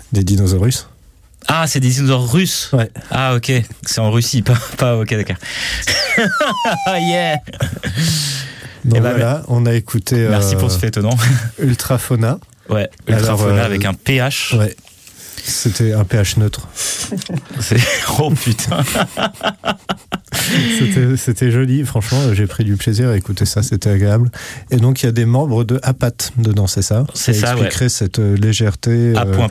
Des dinosaures russes. Ah, c'est des dinosaures russes. Ouais. Ah, ok. C'est en Russie, pas ok, d'accord. Yeah. Donc voilà, on a écouté. Merci pour ce fait étonnant. Ultrafauna. Ouais, Ultrafauna avec un PH. Ouais. C'était un pH neutre. Oh putain. C'était joli, franchement, j'ai pris du plaisir à écouter ça, c'était agréable. Et donc il y a des membres de APAT dedans, c'est ça? C'est ça, ouais. Expliquerait cette légèreté.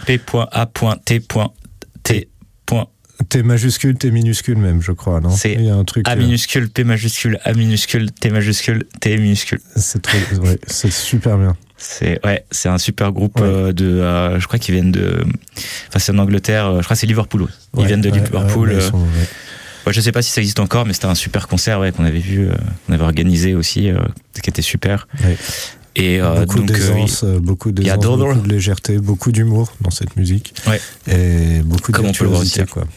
A.P.A.T. T majuscule, T minuscule même, je crois, non? C'est il y a un truc, A minuscule, P majuscule, A minuscule, T majuscule, T minuscule. C'est super bien. C'est un super groupe je crois qu'ils viennent c'est en Angleterre, je crois que c'est Liverpool. Ils viennent de Liverpool. Je sais pas si ça existe encore, mais c'était un super concert qu'on avait vu, on avait organisé aussi, qui était super. Ouais. Et beaucoup d'aisance, beaucoup de légèreté, beaucoup d'humour dans cette musique. Ouais. Et beaucoup de virtuosité, quoi.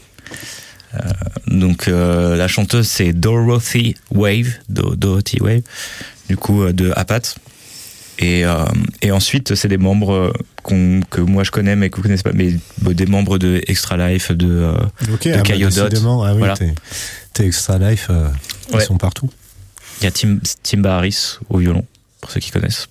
Donc la chanteuse c'est Dorothy Wave, du coup de APAT. Et ensuite c'est des membres que moi je connais mais que vous connaissez pas, mais des membres de Extra Life, de Kayodot. Ah oui, voilà. T'es Extra Life, ils sont partout. Il y a Timba Harris au violon, pour ceux qui connaissent.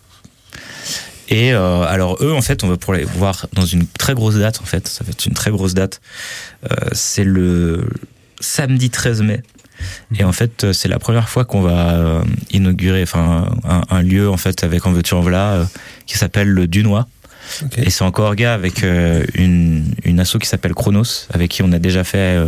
Et alors eux, en fait, on va pour les voir dans une très grosse date, en fait. Ça va être une très grosse date. C'est le samedi 13 mai. Et en fait, c'est la première fois qu'on va inaugurer un lieu, en fait, avec En veux-tu en voilà, qui s'appelle le Dunois. Okay. Et c'est encore gars avec une asso qui s'appelle Chronos, avec qui on a déjà fait...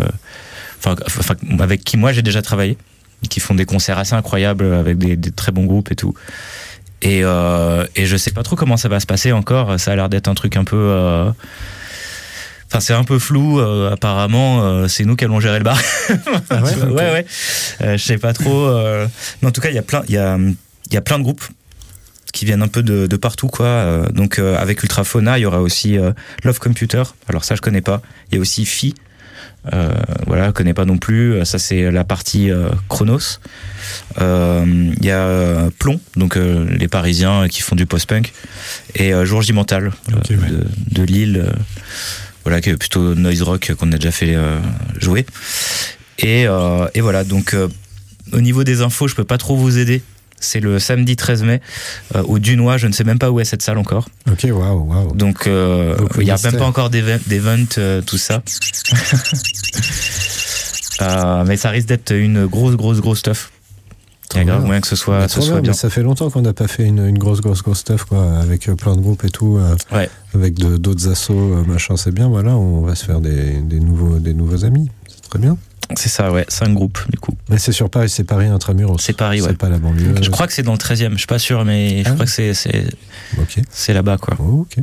avec qui moi j'ai déjà travaillé, qui font des concerts assez incroyables avec des très bons groupes et tout. Et je sais pas trop comment ça va se passer encore. Ça a l'air d'être un truc un peu... c'est un peu flou. Apparemment, c'est nous qui allons gérer le bar. Ah ouais, okay. Ouais. Je sais pas trop. Mais en tout cas, il y a plein de groupes qui viennent un peu de partout, quoi. Donc, avec Ultrafauna, il y aura aussi Love Computer. Alors ça, je connais pas. Il y a aussi Phi. Je connais pas non plus. Ça, c'est la partie Chronos. Il y a Plomb, donc les Parisiens qui font du post-punk, et Jour J Mental, de Lille, qui est plutôt noise rock qu'on a déjà fait jouer. Et voilà, donc au niveau des infos, je peux pas trop vous aider. C'est le samedi 13 mai au Dunois, je ne sais même pas où est cette salle encore. Ok, waouh. Donc il n'y a même pas encore d'event, tout ça. Mais ça risque d'être une grosse stuff. Il y a grave moyen que ce soit bien. Ça fait longtemps qu'on n'a pas fait une grosse stuff, quoi, avec plein de groupes et tout, avec d'autres assos, machin. C'est bien, voilà, on va se faire des nouveaux amis. C'est très bien. C'est ça, 5 groupes du coup. Mais c'est sur Paris, c'est Paris Intramuros. C'est Paris, c'est pas la banlieue. Je crois que c'est dans le 13e, je suis pas sûr, mais je crois que c'est là-bas, quoi. Oh, ok.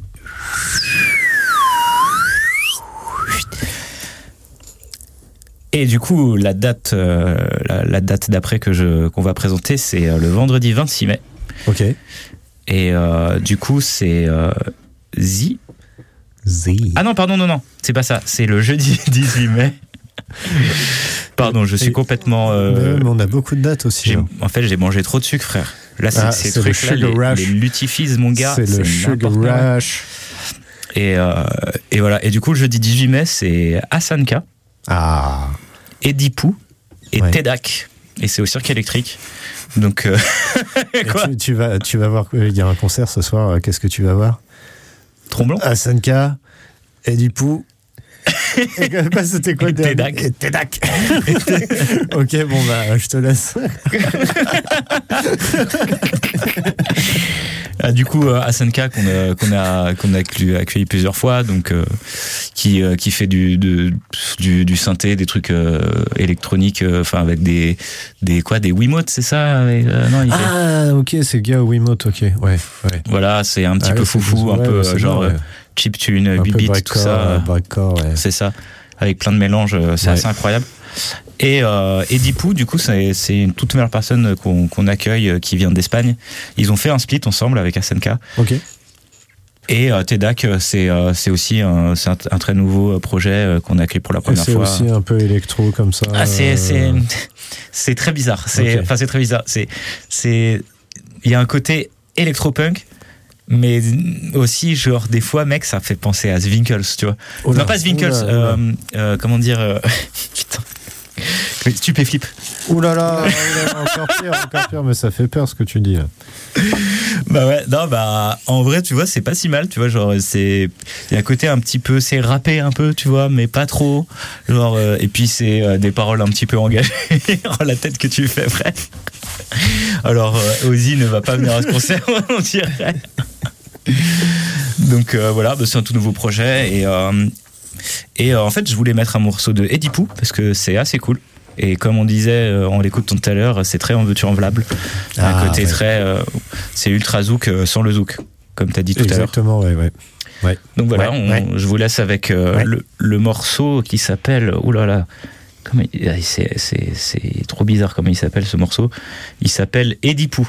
Et du coup, la date d'après qu'on va présenter, c'est le vendredi 26 mai. Ok. Et du coup, c'est Z. Ah non, pardon, non, c'est pas ça. C'est le jeudi 18 mai. Pardon, je suis complètement... Mais on a beaucoup de dates aussi. En fait, j'ai mangé trop de sucre, frère. Là, c'est le sugar rush. Les lutifis, mon gars. C'est le sugar rush. Et voilà. Et du coup, le jeudi 18 mai, c'est Asanka. Ah. Edipou et Tedak. Et c'est au Cirque électrique. Donc, quoi tu vas voir, il y a un concert ce soir. Qu'est-ce que tu vas voir? Tromblon. Asanka, Edipou. C'était quoi? Tedak. Ok, bon, je te laisse. Du coup, Asanka qu'on a accueilli plusieurs fois, donc qui fait du synthé, des trucs électroniques, avec des Wiimotes, c'est ça? Ok, c'est gars Wiimote, ok, ouais. Voilà, c'est un petit peu foufou, un peu genre chiptune, 8 bits, tout ça. Breakcore, ouais. C'est ça, avec plein de mélanges, c'est assez incroyable. Et Edipou, du coup, c'est une toute nouvelle personne qu'on accueille, qui vient d'Espagne. Ils ont fait un split ensemble avec Asanka. Ok. Et Tedak, c'est aussi un très nouveau projet qu'on a accueilli pour la première fois. C'est aussi un peu électro comme ça. C'est très bizarre. C'est très bizarre. Il y a un côté électropunk Mais aussi, genre, des fois, mec, ça fait penser à Zwinkels, tu vois. Non, pas Zwinkels, comment dire... putain. Stupéflip. Encore pire, mais ça fait peur ce que tu dis là. Bah ouais, non, bah en vrai, tu vois, c'est pas si mal, tu vois, genre, il y a un côté un petit peu, c'est rappé un peu, tu vois, mais pas trop. Genre, et puis c'est des paroles un petit peu engagées. Oh, la tête que tu fais, frère. Alors, Ozzy ne va pas venir à ce concert, on dirait. Donc voilà, bah, c'est un tout nouveau projet et en fait, je voulais mettre un morceau de Edipou parce que c'est assez cool. Et comme on disait, on l'écoute tout à l'heure, c'est très en veux-tu en vlable. Un côté très, c'est ultra zouk sans le zouk, comme tu as dit tout à l'heure. Exactement, ouais. Donc voilà, je vous laisse avec le morceau qui s'appelle, oulala, c'est trop bizarre comment il s'appelle ce morceau. Il s'appelle Edipou.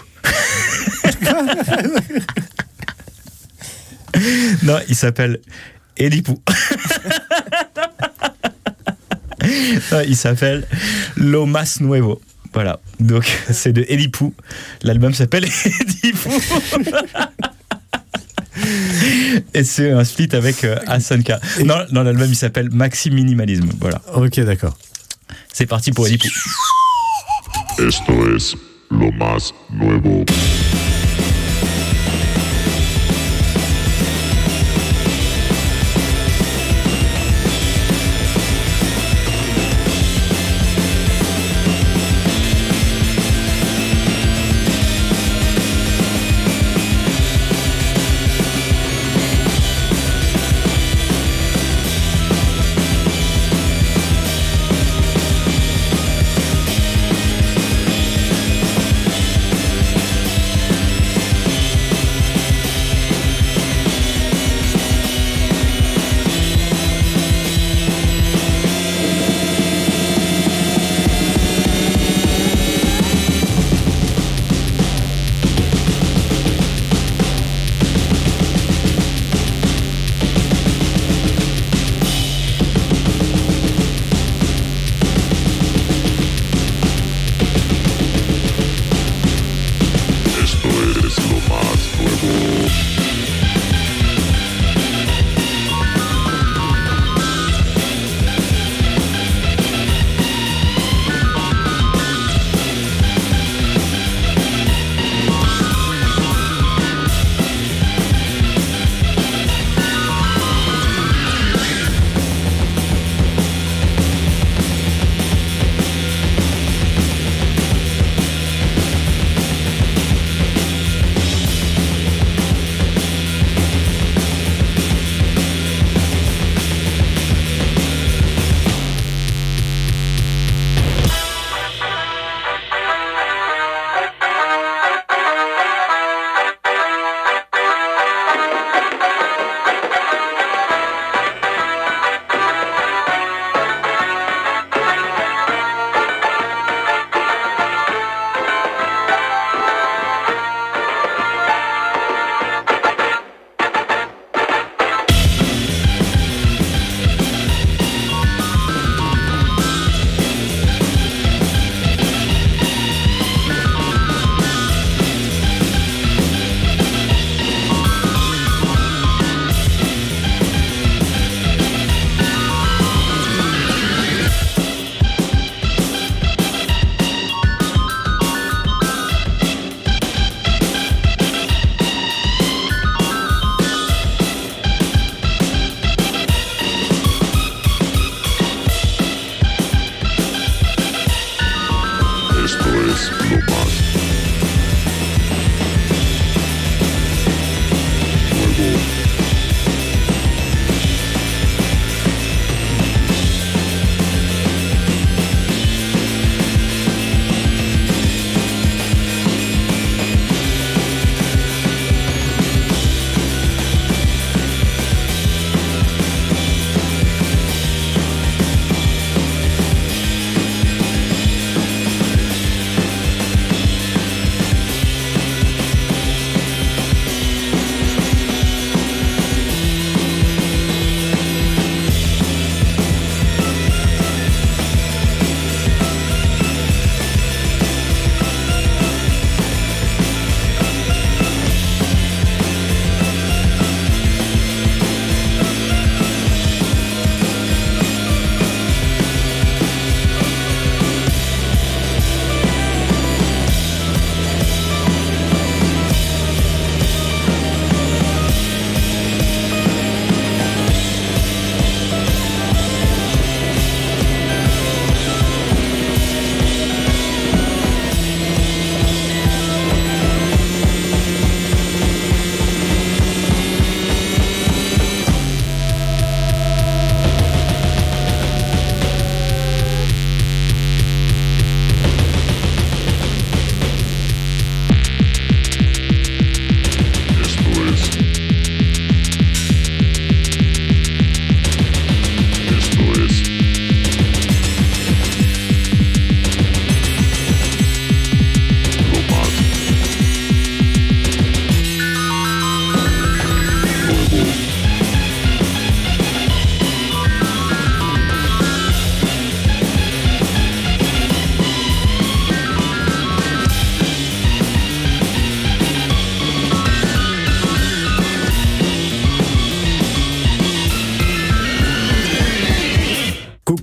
Non, il s'appelle Edipou. Non, il s'appelle Lo Más Nuevo. Voilà, donc c'est de Edipou. L'album s'appelle Edipou. Et c'est un split avec Asanka. Non, l'album il s'appelle Maxi Minimalisme. Voilà. Ok, d'accord. C'est parti pour Edipou. Esto es Lo Más Nuevo.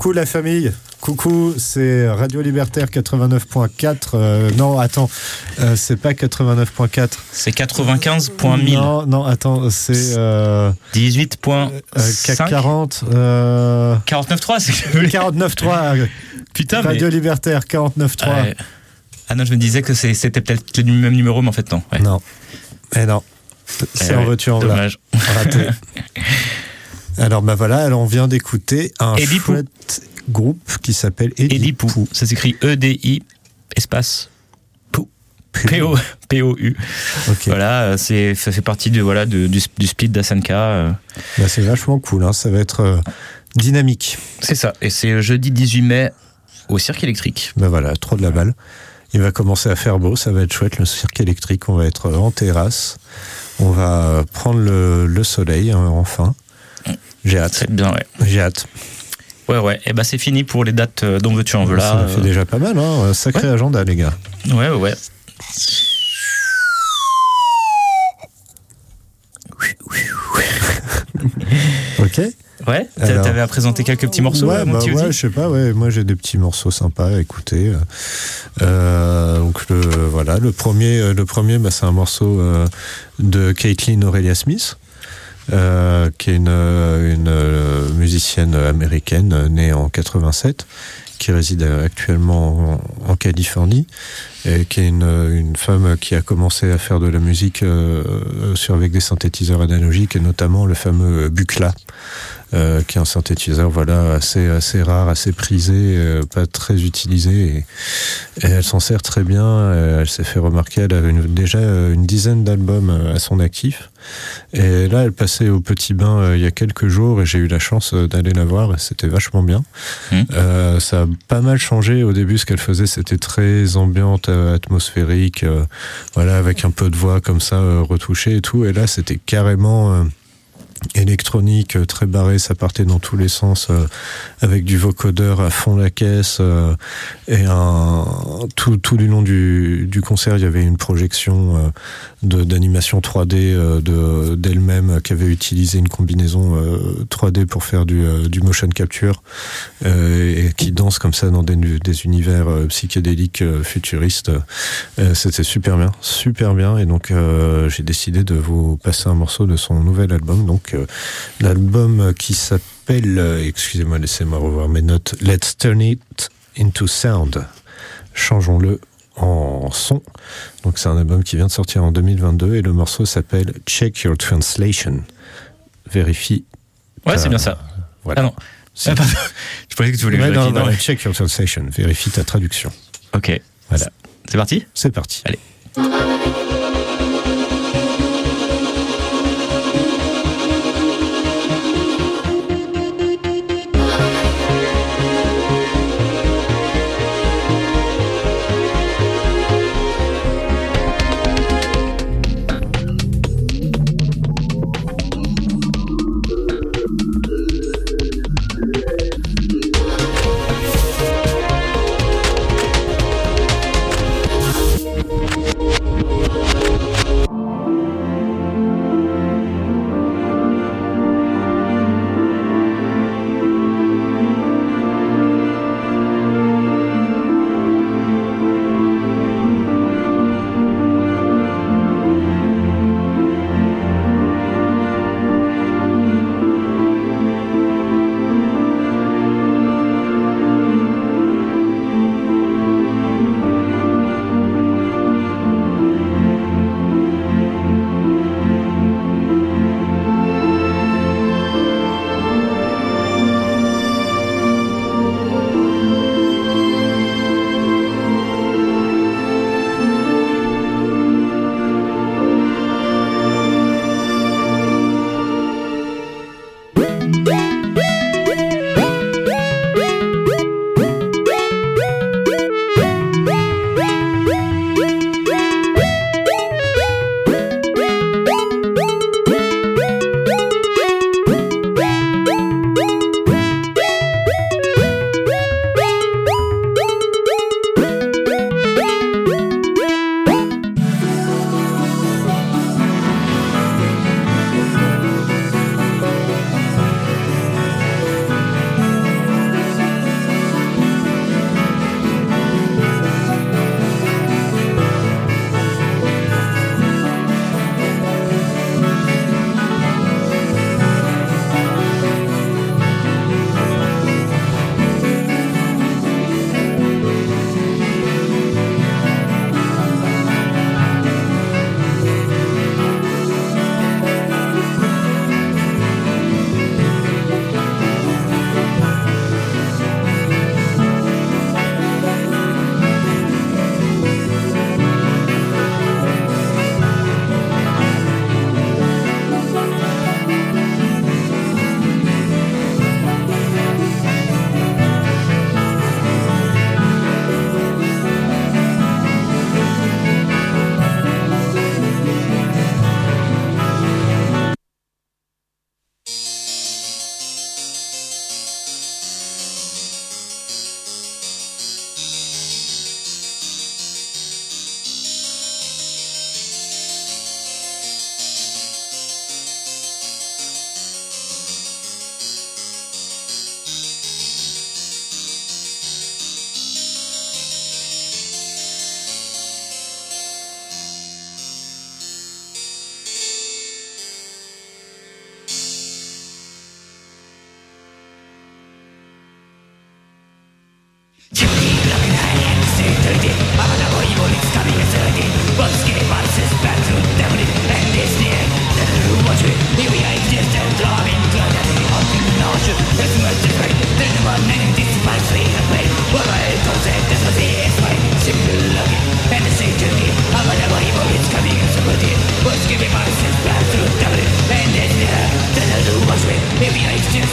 Coucou la famille. Coucou, c'est Radio Libertaire 89.4. Non, attends, c'est pas 89.4. C'est 95.1000. Non, attends, c'est 18.5. CAC 40. 49.3, c'est 49.3. Putain, Radio Libertaire 49.3. Ouais. Ah non, je me disais que c'était peut-être le même numéro, mais en fait non. Ouais. Non. C'est en voiture en bas. Dommage. Raté. Alors voilà, on vient d'écouter un chouette groupe qui s'appelle Edipou. Ça s'écrit EDI espace Pou. P-O-U. Okay. Voilà, ça fait partie du split d'Asanka. C'est vachement cool, hein. Ça va être dynamique. C'est ça, et c'est jeudi 18 mai au Cirque électrique. Voilà, trop de la balle. Il va commencer à faire beau, ça va être chouette, le cirque électrique. On va être en terrasse, on va prendre le soleil, hein, enfin. J'ai hâte. C'est bien, ouais. J'ai hâte. Ouais. Et c'est fini pour les dates dont veux-tu en veux là. Ça fait déjà pas mal, hein. Sacré agenda, les gars. Ouais. Ok. Ouais, t'avais à présenter quelques petits morceaux, mon petit je sais pas, moi j'ai des petits morceaux sympas à écouter. Donc le premier, c'est un morceau de Caitlin Aurelia Smith, qui est une musicienne américaine née en 87, qui réside actuellement en Californie, et qui est une femme qui a commencé à faire de la musique avec des synthétiseurs analogiques, et notamment le fameux Buchla, qui est un synthétiseur assez rare, assez prisé, pas très utilisé, et elle s'en sert très bien. Elle s'est fait remarquer, elle avait déjà une dizaine d'albums à son actif, et là elle passait au Petit Bain il y a quelques jours, et j'ai eu la chance d'aller la voir, et c'était vachement bien. Ça a pas mal changé. Au début, ce qu'elle faisait, c'était très ambiante, atmosphérique, avec un peu de voix comme ça retouchée et tout, et là c'était carrément électronique, très barré, ça partait dans tous les sens, avec du vocodeur à fond la caisse, et tout du long du concert, il y avait une projection d'animation 3D d'elle-même, qui avait utilisé une combinaison 3D pour faire du motion capture, et qui danse comme ça dans des univers psychédéliques futuristes. C'était super bien, et donc j'ai décidé de vous passer un morceau de son nouvel album, donc l'album qui s'appelle, excusez-moi, laissez-moi revoir mes notes, Let's Turn It Into Sound, changeons-le en son. Donc c'est un album qui vient de sortir en 2022, et le morceau s'appelle Check Your Translation. Vérifie. C'est bien ça. Voilà. Ah non. Je pensais que tu voulais Check Your Translation. Vérifie ta traduction. Ok. Voilà. C'est parti ? C'est parti. Allez.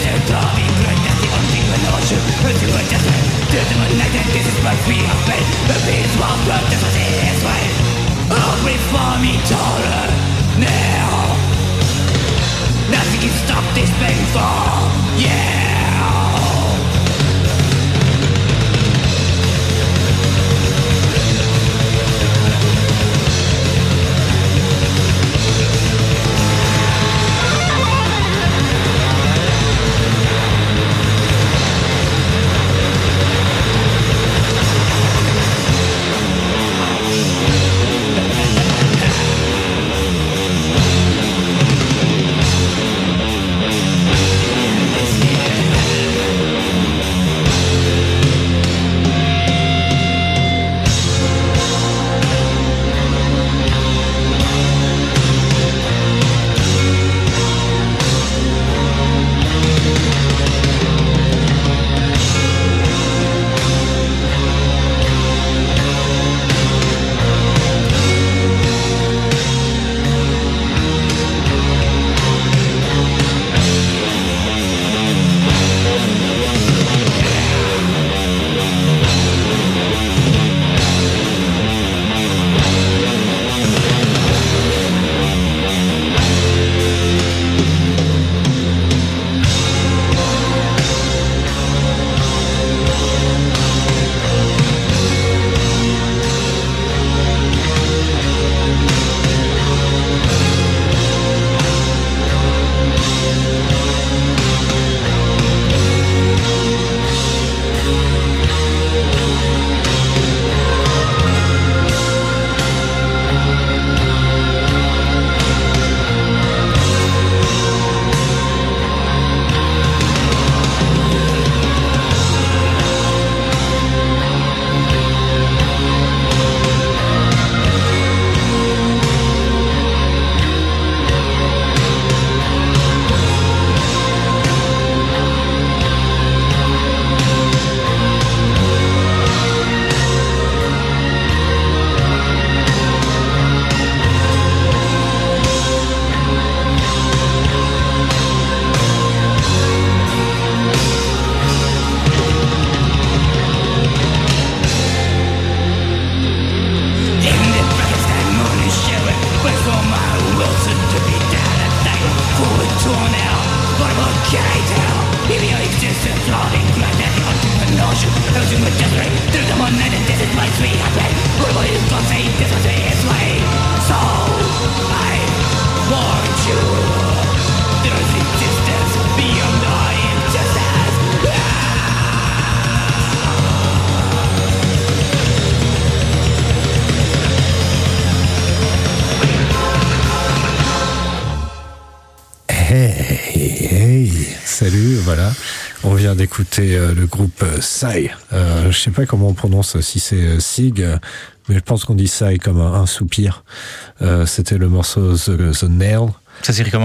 Salut, voilà. On vient d'écouter le groupe Sigh. Je sais pas comment on prononce, si c'est Sig, mais je pense qu'on dit Sigh comme un soupir. C'était le morceau The Nail. Ça s'écrit comment ?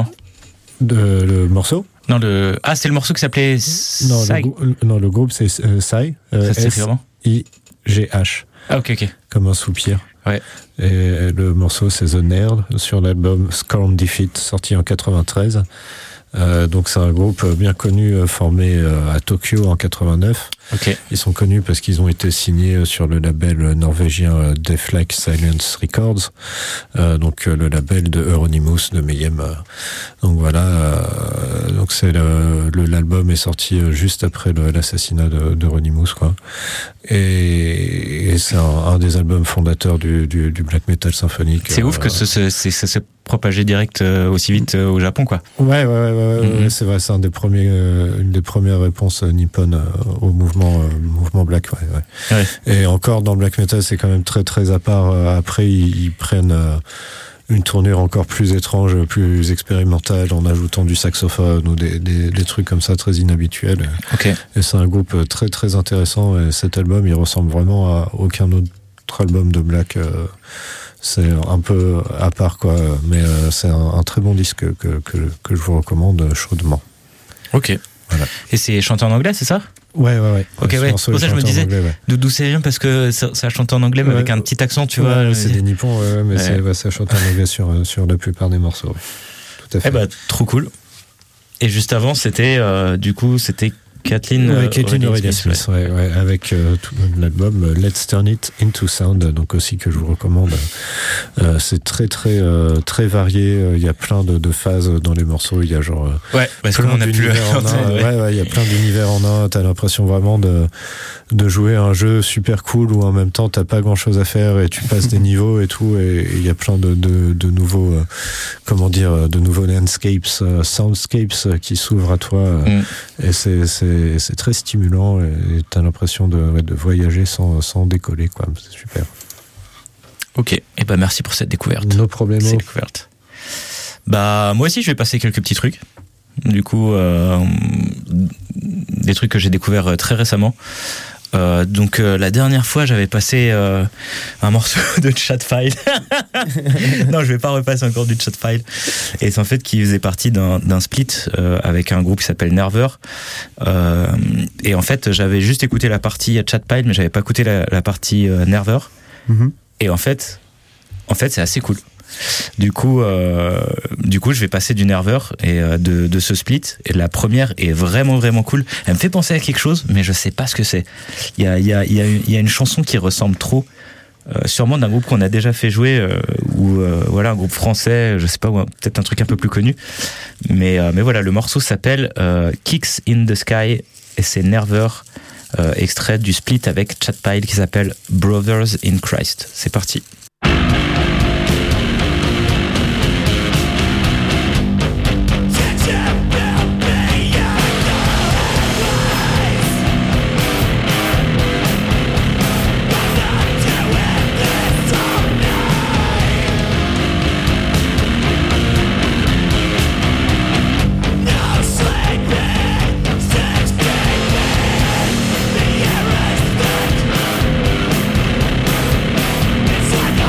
Le morceau ? Non, c'est le morceau qui s'appelait Sigh. Non, le groupe c'est Sigh. Ça s'écrit comment ? S-I-G-H. Ah, ok. Comme un soupir. Ouais. Et le morceau c'est The Nail sur l'album Scorn Defeat, sorti en 93. Donc c'est un groupe bien connu formé à Tokyo en 89. Okay. Ils sont connus parce qu'ils ont été signés sur le label norvégien Deathlike Silence Records, donc le label de Euronymous de Mayhem. Donc voilà, donc c'est l'album est sorti juste après l'assassinat d'Euronymous, quoi. Et c'est un des albums fondateurs du black metal symphonique. C'est ouf que ça se propagé direct aussi vite au Japon, quoi. Ouais, c'est vrai, c'est une des premières réponses nippones au mouvement black, ouais. Et encore dans le black metal, c'est quand même très très à part. Après, ils prennent une tournure encore plus étrange, plus expérimentale, en ajoutant du saxophone ou des trucs comme ça très inhabituels. Okay. Et c'est un groupe très très intéressant. Et cet album, il ressemble vraiment à aucun autre album de black. C'est un peu à part, quoi, mais c'est un très bon disque que je vous recommande chaudement. Ok. Voilà. Et c'est chanté en anglais, c'est ça ? Ouais. Ok, ouais. Pour ça, je me disais, d'où c'est bien, parce que ça chante en anglais, mais avec un petit accent, tu vois. C'est des nippons, mais ça chante en anglais sur la plupart des morceaux. Ouais. Tout à fait. Trop cool. Et juste avant, c'était Kathleen Aurelia Smith, ouais, avec tout l'album Let's Turn It Into Sound, donc aussi que je vous recommande. C'est très très très varié. Il y a plein de phases dans les morceaux. Il y a genre parce qu'on a plus il y a plein d'univers en un. T'as l'impression vraiment de jouer à un jeu super cool où en même temps t'as pas grand chose à faire et tu passes des niveaux et tout. Et il y a plein de nouveaux de nouveaux landscapes, soundscapes qui s'ouvrent à toi. Et c'est très stimulant et t'as l'impression de voyager sans décoller, quoi. C'est super. Ok, et merci pour cette découverte. No problème. Moi aussi je vais passer quelques petits trucs. Du coup, des trucs que j'ai découverts très récemment. La dernière fois j'avais passé un morceau de Chatfile. Non, je vais pas repasser encore du Chatfile. Et c'est en fait qui faisait partie d'un split avec un groupe qui s'appelle Nerver. Et en fait j'avais juste écouté la partie Chatfile, mais j'avais pas écouté la partie Nerver. Et en fait c'est assez cool. Du coup, je vais passer du Nerver et de ce split. Et la première est vraiment vraiment cool. Elle me fait penser à quelque chose, mais je sais pas ce que c'est. Il y a une chanson qui ressemble trop, sûrement d'un groupe qu'on a déjà fait jouer, ou un groupe français, je sais pas, ou peut-être un truc un peu plus connu. Mais voilà, le morceau s'appelle Kicks in the Sky et c'est Nerver, extrait du split avec Chatpile qui s'appelle Brothers in Christ. C'est parti. It's like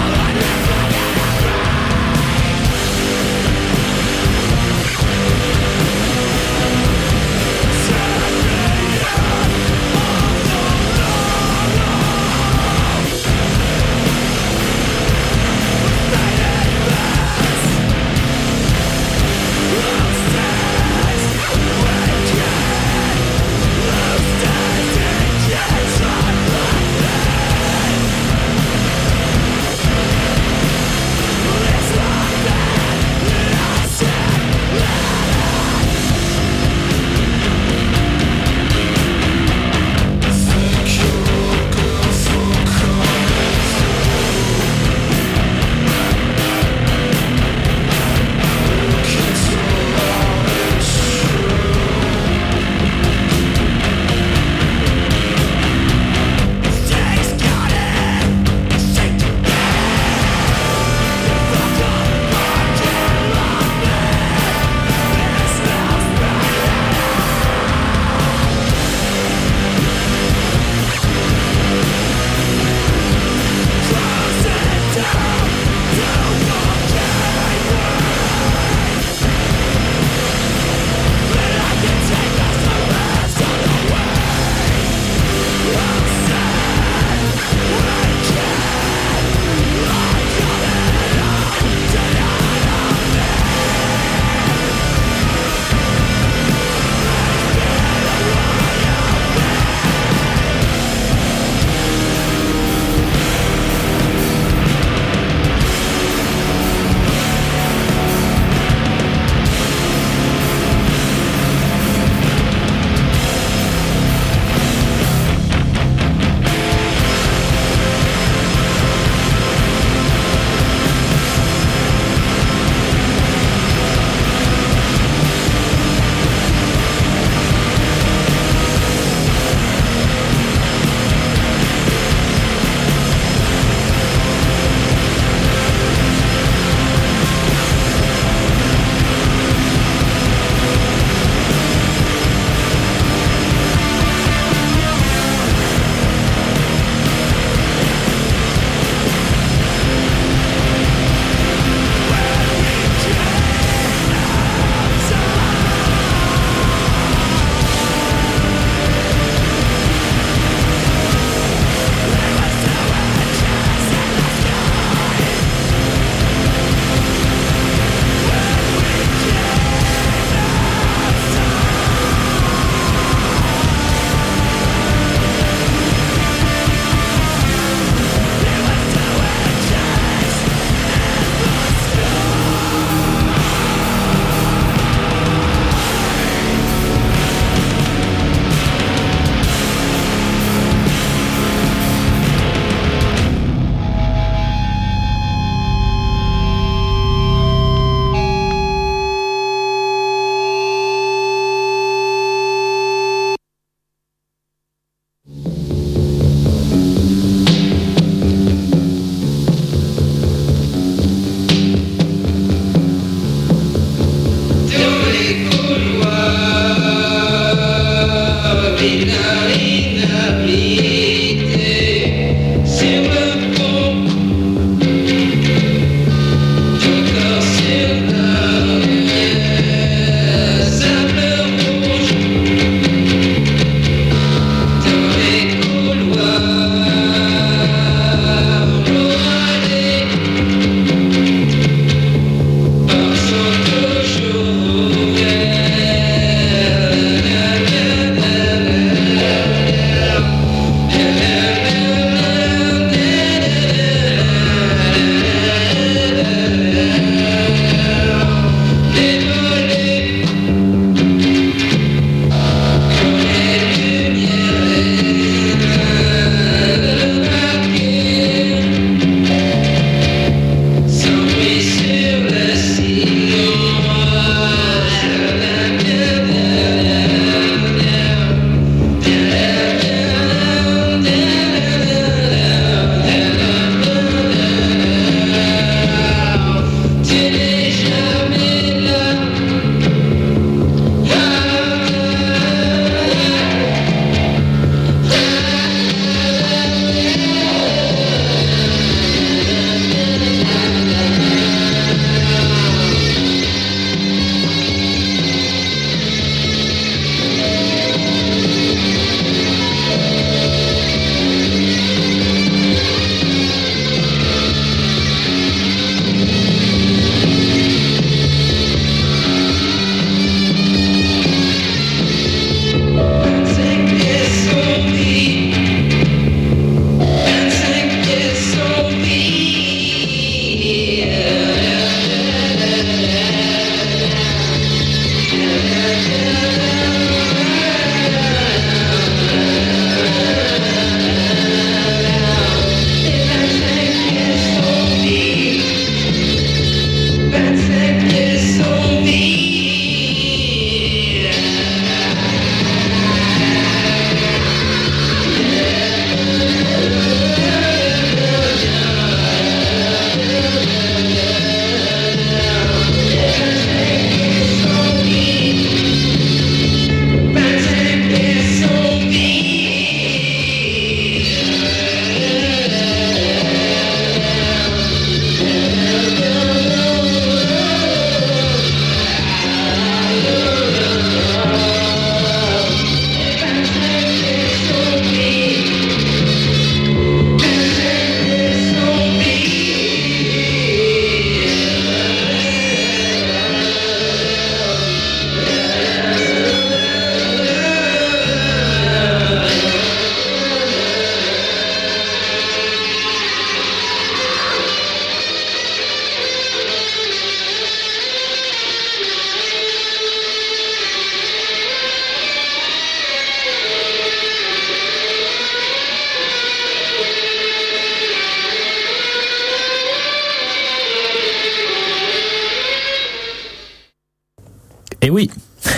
Et oui.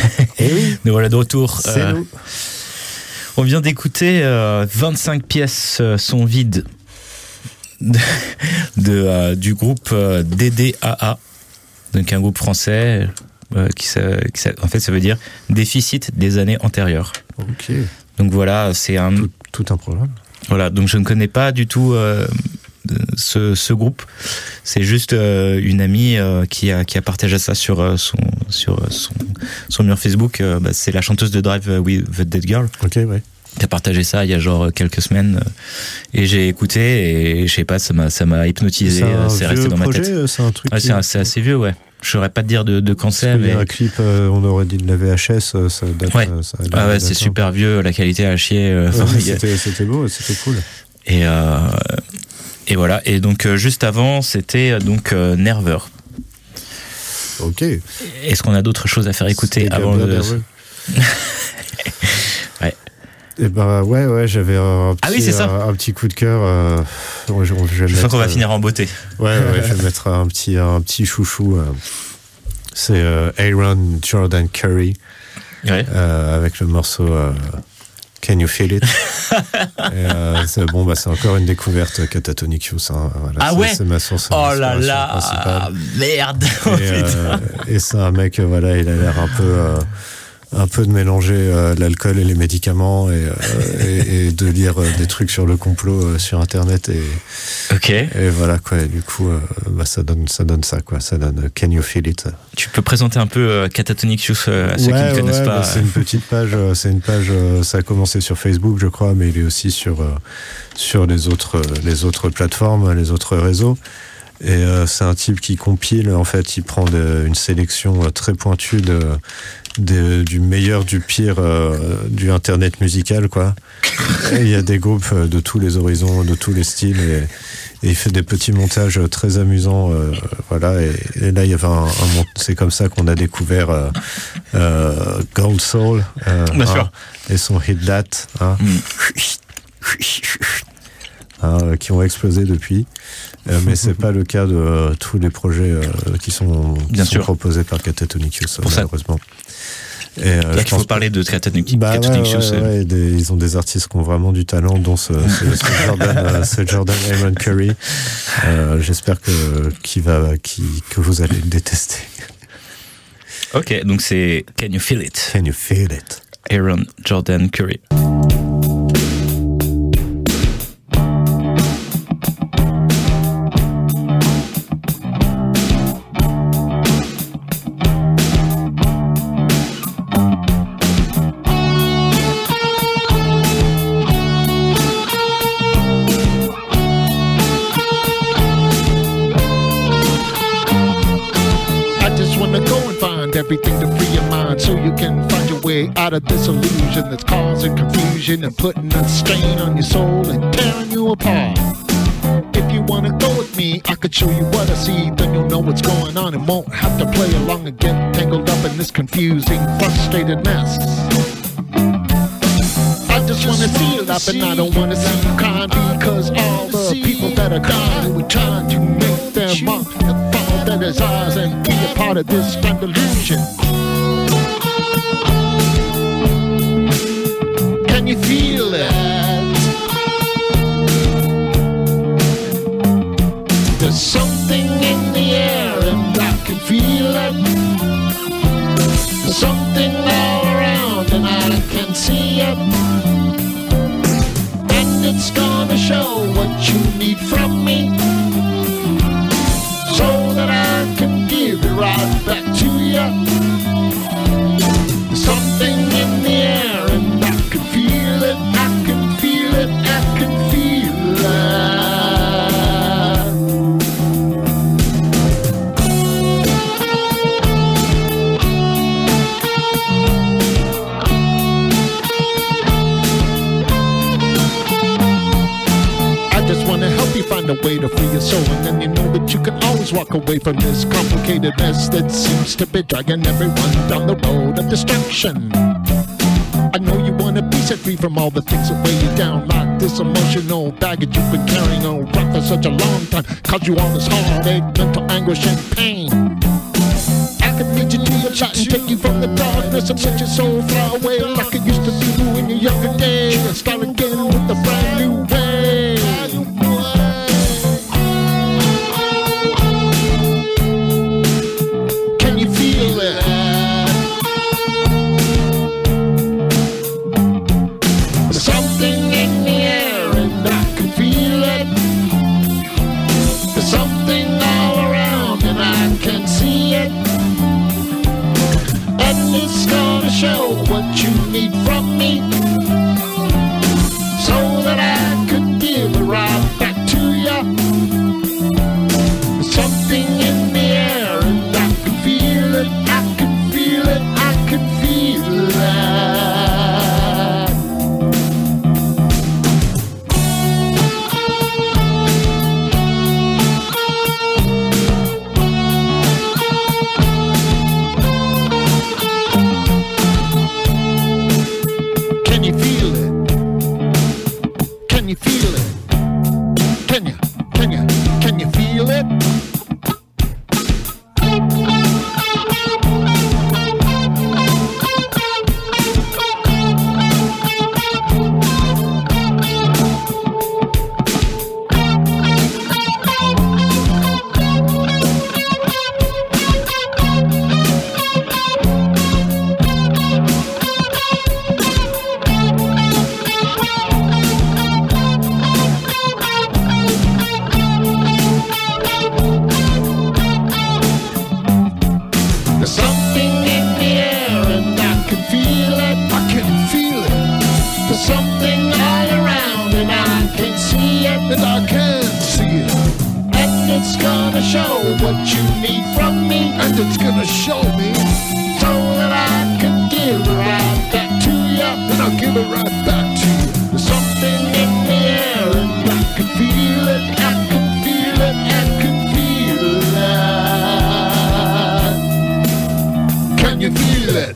Et oui. Nous voilà de retour. C'est nous. On vient d'écouter 25 pièces sont vides du groupe DDAA, donc un groupe français en fait ça veut dire déficit des années antérieures. Ok. Donc voilà, c'est tout un programme. Voilà, donc je ne connais pas du tout ce groupe. C'est juste une amie qui a partagé ça sur son mur Facebook. C'est la chanteuse de Drive with the Dead Girl. Ok, ouais. Qui a partagé ça il y a genre quelques semaines et j'ai écouté et je sais pas, ça m'a hypnotisé. C'est resté dans ma tête. C'est un truc. C'est assez vieux, ouais. Je saurais pas te dire de quand c'est, mais. Il y a un clip, on aurait dit de la VHS, ça date. Ouais. C'est super vieux, la qualité à chier. C'était beau, c'était cool. Et voilà. Et donc juste avant, c'était donc Nerveur. Ok. Est-ce qu'on a d'autres choses à faire écouter avant le. Ouais. Et ouais, j'avais un petit coup de cœur. Je sens qu'on va finir en beauté. Ouais, je vais mettre un petit chouchou. C'est Aaron Jordan Curry, avec le morceau Can You Feel It. C'est encore une découverte Catatonic Youth. Voilà, c'est ma source. Oh là là, merde. Et c'est un mec, il a l'air un peu de mélanger l'alcool et les médicaments et de lire des trucs sur le complot sur Internet et voilà quoi. Et du coup, ça donne ça quoi. Ça donne Can You Feel It. Tu peux présenter un peu Catatonic Youth à ceux qui ne connaissent pas. C'est une petite page. C'est une page. Ça a commencé sur Facebook, je crois, mais il est aussi sur les autres plateformes, les autres réseaux. Et c'est un type qui compile, en fait, il prend une sélection très pointue du meilleur, du pire du internet musical, quoi. Et il y a des groupes de tous les horizons, de tous les styles, et il fait des petits montages très amusants, voilà. Et là, il y avait c'est comme ça qu'on a découvert Gold Soul, bien sûr, et son Hit That, hein. Qui ont explosé depuis, mais c'est pas le cas de tous les projets qui sont proposés par Catatonic Youth, malheureusement. Et là, il faut parler de Catatonic Youth. Ils ont des artistes qui ont vraiment du talent, dont ce Jordan Raymond Curry. J'espère que vous allez le détester. Ok, donc c'est Can You Feel It? Can You Feel It? Aaron Jordan Curry. Everything to free your mind so you can find your way out of this illusion that's causing confusion and putting a strain on your soul and tearing you apart. If you wanna go with me, I could show you what I see, then you'll know what's going on and won't have to play along and get tangled up in this confusing, frustrated mess. I just wanna see you laugh and I don't wanna see you crying, because all the people that are dying who are trying to make their mark and follow their desires and be a part of this grand illusion. Can you feel it? There's something in the air and I can feel it. There's something all around and I can see it. And it's gonna show what you need from me, so that I can give it right back to you. There's something in the air and I can feel it, I can feel it, I can feel it. Find a way to free your soul, and then you know that you can always walk away from this complicated mess that seems to be dragging everyone down the road of destruction. I know you wanna be set free from all the things that weigh you down, like this emotional baggage you've been carrying around for such a long time, cause you all this heartache, mental anguish and pain. I could lead you to your light and take you from the darkness and set your soul fly away, like it used to be you in your younger days, and start again with a brand new way. Show what you need from me, so that I could give it right back to you. There's something in the air and I can feel it, I can feel it, I can feel it. something all around, and I can see it, and I can see it. And it's gonna show what you need from me, and it's gonna show me so that I can give it right back to you, and I'll give it right back to you. There's something in the air, and I can feel it, I can feel it, I can feel it. Can you feel it?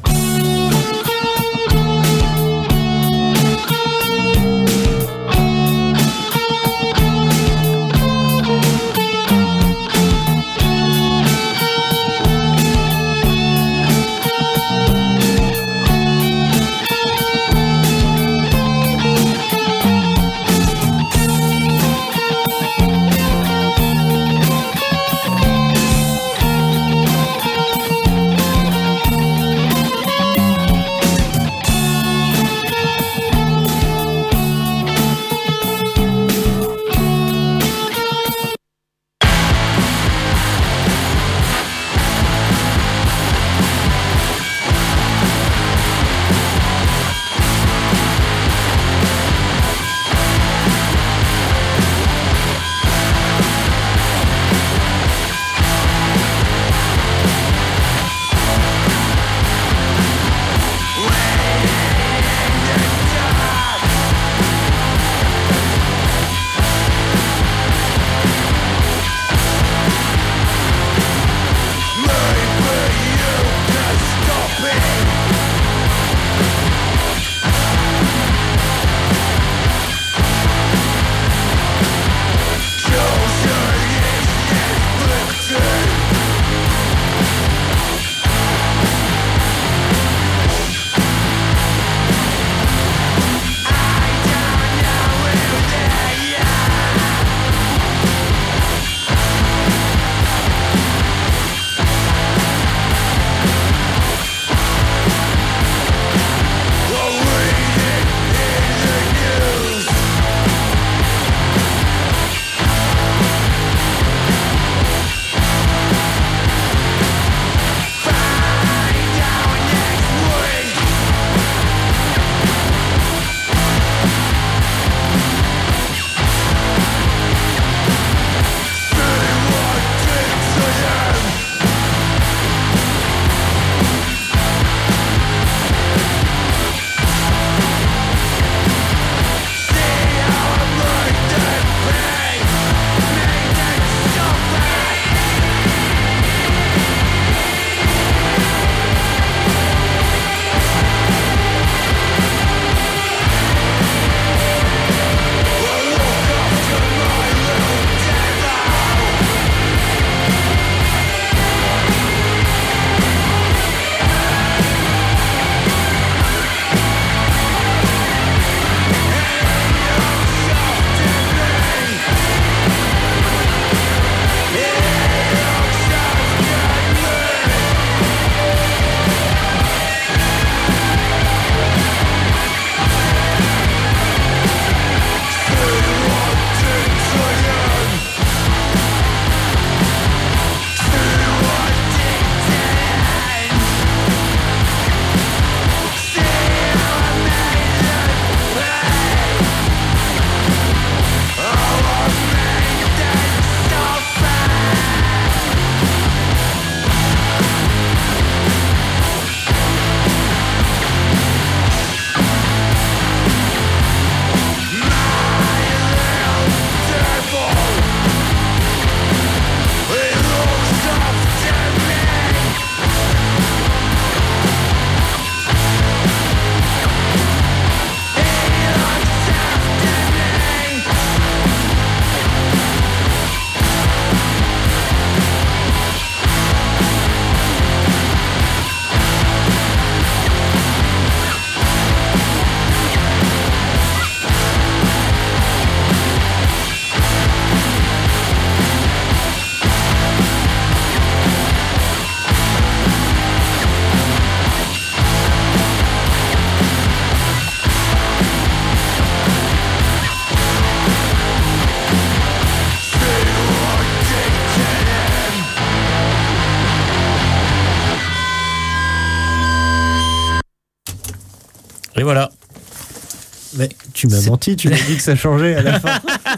Et voilà. Mais tu m'as menti, tu m'as dit que ça changeait à la fin.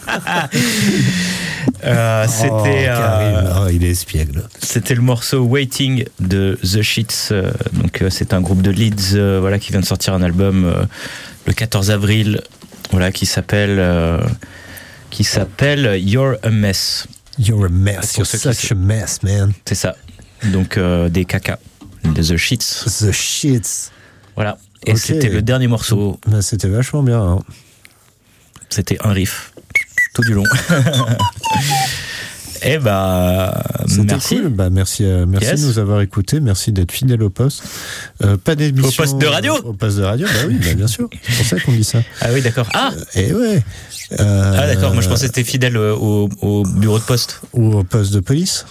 C'était il est espiègle. C'était le morceau Waiting de The Sheets. Donc c'est un groupe de Leeds voilà, qui vient de sortir un album le 14 avril voilà, qui s'appelle You're a Mess. You're a mess, you're such a mess, man. C'est ça. Donc des caca de The Sheets. The Sheets. Voilà. Et okay. C'était le dernier morceau. Ben, c'était vachement bien. Hein. C'était un riff tout du long. Et merci. Cool. Merci yes. de nous avoir écoutés. Merci d'être fidèle au poste. Pas d'émission. Au poste de radio. Au poste de radio, bah oui, bien sûr. C'est pour ça qu'on dit ça. Ah oui, d'accord. Et ouais. Ah d'accord. Moi je pensais que c'était fidèle au bureau de poste. Ou au poste de police.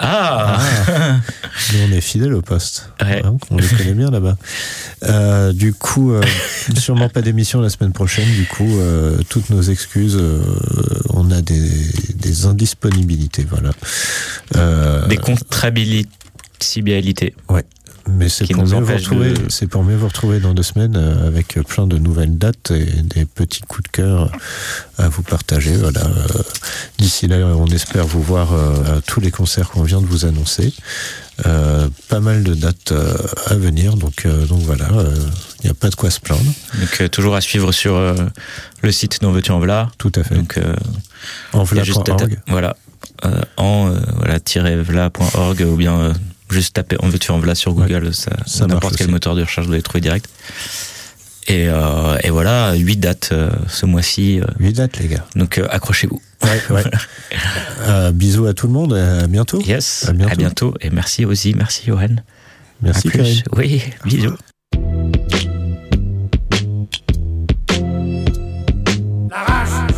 Nous on est fidèles au poste. Ouais. Hein, on les connaît bien là-bas. Du coup, sûrement pas d'émission la semaine prochaine. Du coup, toutes nos excuses. On a des indisponibilités, voilà. Des contrabilités. Ouais. Mais c'est pour mieux vous retrouver. C'est pour mieux vous retrouver dans 2 semaines avec plein de nouvelles dates et des petits coups de cœur à vous partager. Voilà. D'ici là, on espère vous voir à tous les concerts qu'on vient de vous annoncer. Pas mal de dates à venir, donc voilà, il n'y a pas de quoi se plaindre. Donc toujours à suivre sur le site d'En veux-tu en v'là. Tout à fait. Donc envla.org. Voilà, -vla.org ou bien juste taper En veux-tu en v'là sur Google, ouais, ça n'importe quel moteur de recherche, vous allez trouver direct. Et voilà, 8 dates ce mois-ci. 8 dates, les gars. Donc accrochez-vous. Ouais. Bisous à tout le monde, à bientôt. Yes, à bientôt. Et merci Ozzy, merci Johan. Merci Karine. Oui, bisous. La rage.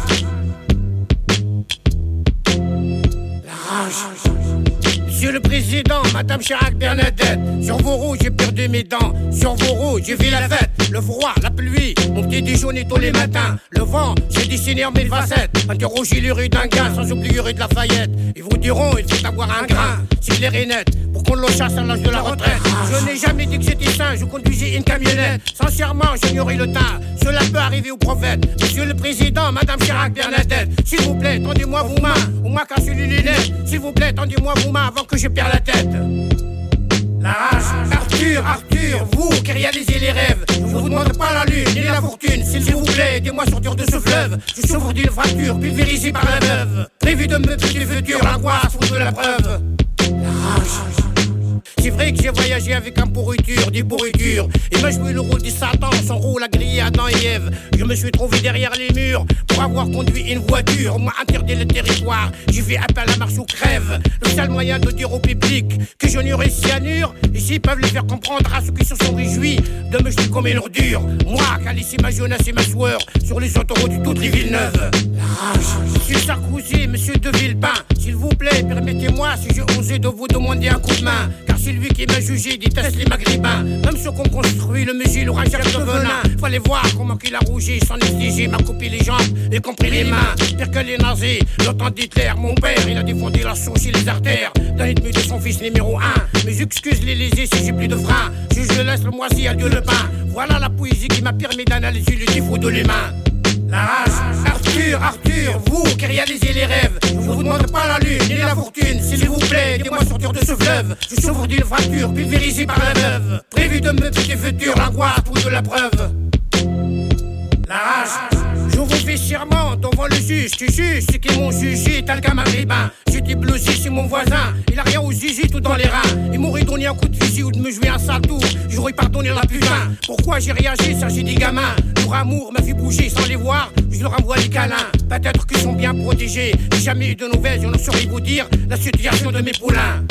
Monsieur le Président, Madame Chirac Bernadette, sur vos roues j'ai perdu mes dents, sur vos roues j'ai vu la fête, le froid, la pluie, mon petit déjeuner tous les matins, le vent, j'ai dessiné en 1000 facettes, interrogez les rues d'un gars, sans oublier rue de Lafayette, ils vous diront il faut avoir un grain, si l'air est net, pour qu'on le chasse à l'âge de la retraite, je n'ai jamais dit que j'étais sain, je conduisais une camionnette, sincèrement j'ignorais le temps, cela peut arriver au prophète, Monsieur le Président, Madame Chirac Bernadette, s'il vous plaît, tendez-moi vos mains, on m'a cassé les lunettes, s'il vous plaît, tendez-moi vos mains avant que je perds la tête. La rage, Arthur, vous qui réalisez les rêves, je vous demande pas la lune ni la fortune, s'il vous plaît, aidez-moi sortir de ce fleuve. Je souffre d'une fracture pulvérisée par la veuve, prévu de me petit futur, l'angoisse ou de la preuve. La rage. C'est vrai que j'ai voyagé avec un pourriture, des pourritures. Il m'a joué le rôle du Satan, son rôle a grillé Adam et Ève. Je me suis trouvé derrière les murs pour avoir conduit une voiture. On m'a interdit le territoire, j'ai fait appel à la marche ou crève. Le seul moyen de dire au public que je n'aurai cyanure, ici peuvent le faire comprendre à ceux qui se sont réjouis de me jeter comme une ordure. Moi qui a laissé ma jeunesse et ma sueur sur les autoroutes de toutes les villes neuves. La rage. Monsieur Sarkozy, monsieur de Villepin, s'il vous plaît, permettez-moi si j'ai osé de vous demander un coup de main. Car c'est lui qui m'a jugé, déteste les maghrébins. Même ceux qu'on construit, le musil aura un de venin. Fallait voir comment qu'il a rougi, sans exiger, m'a coupé les jambes, y compris les mains. Pire que les nazis, le temps d'Hitler, mon père, il a défendu la source et les artères d'un ennemi de son fils numéro 1. Mais j'excuse les lésés si j'ai plus de frein. Je laisse le moisi à Dieu le pain. Voilà la poésie qui m'a permis d'analyser le défaut de l'humain. La rage, Arthur, vous qui réalisez les rêves, je vous demande pas la lune ni la fortune, s'il vous plaît, aidez-moi sortir de ce fleuve. Je souffre d'une fracture pulvérisée par la veuve, prévu de me petit futur, l'angoisse ou de la preuve. La rage, je vous fais serment devant le juge, tu juges ceux qui m'ont jugé tel qu'un maghrébin. J'étais blousé chez mon voisin, il a rien aux zizi tout dans les reins. Il m'aurait donné un coup de fusil ou de me jouer un sale tour, j'aurais pardonné la putain. Pourquoi j'ai réagi, ça j'ai des gamins. Leur amour m'a fait bouger sans les voir, je leur envoie des câlins. Peut-être qu'ils sont bien protégés, j'ai jamais eu de nouvelles, je ne saurais vous dire la situation de mes poulains.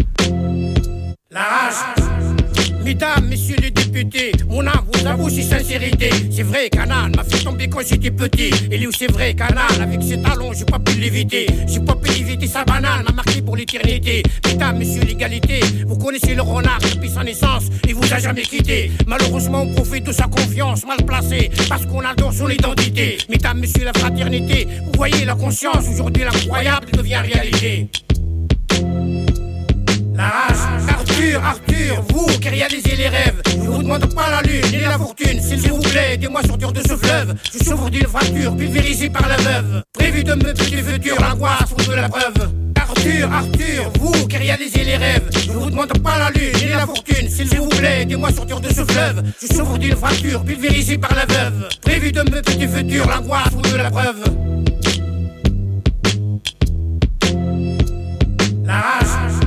La rage. Mesdames, messieurs les députés, mon âme vous avoue si sincérité. C'est vrai, Canal m'a fait tomber quand j'étais petit. Et lui, c'est vrai, Canal, avec ses talons, j'ai pas pu l'éviter. J'ai pas pu éviter sa banane, m'a marqué pour l'éternité. Mesdames, messieurs l'égalité, vous connaissez le renard depuis sa naissance, il vous a jamais quitté. Malheureusement, on profite de sa confiance mal placée, parce qu'on adore son identité. Mesdames, messieurs la fraternité, vous voyez la conscience, aujourd'hui l'incroyable devient réalité. La rage, Arthur, vous qui réalisez les rêves, je vous demande pas la lune ni la fortune, s'il vous plaît, aidez-moi sortir de ce fleuve. Je souffre d'une fracture pulvérisée par la veuve, prévu de me tuer du futur, l'angoisse ou de la preuve. Arthur, vous qui réalisez les rêves, je vous demande pas la lune ni la fortune, s'il vous plaît, aidez-moi sortir de ce fleuve. Je souffre d'une fracture pulvérisée par la veuve, prévu de me tuer du futur, l'angoisse ou de la preuve. La rage.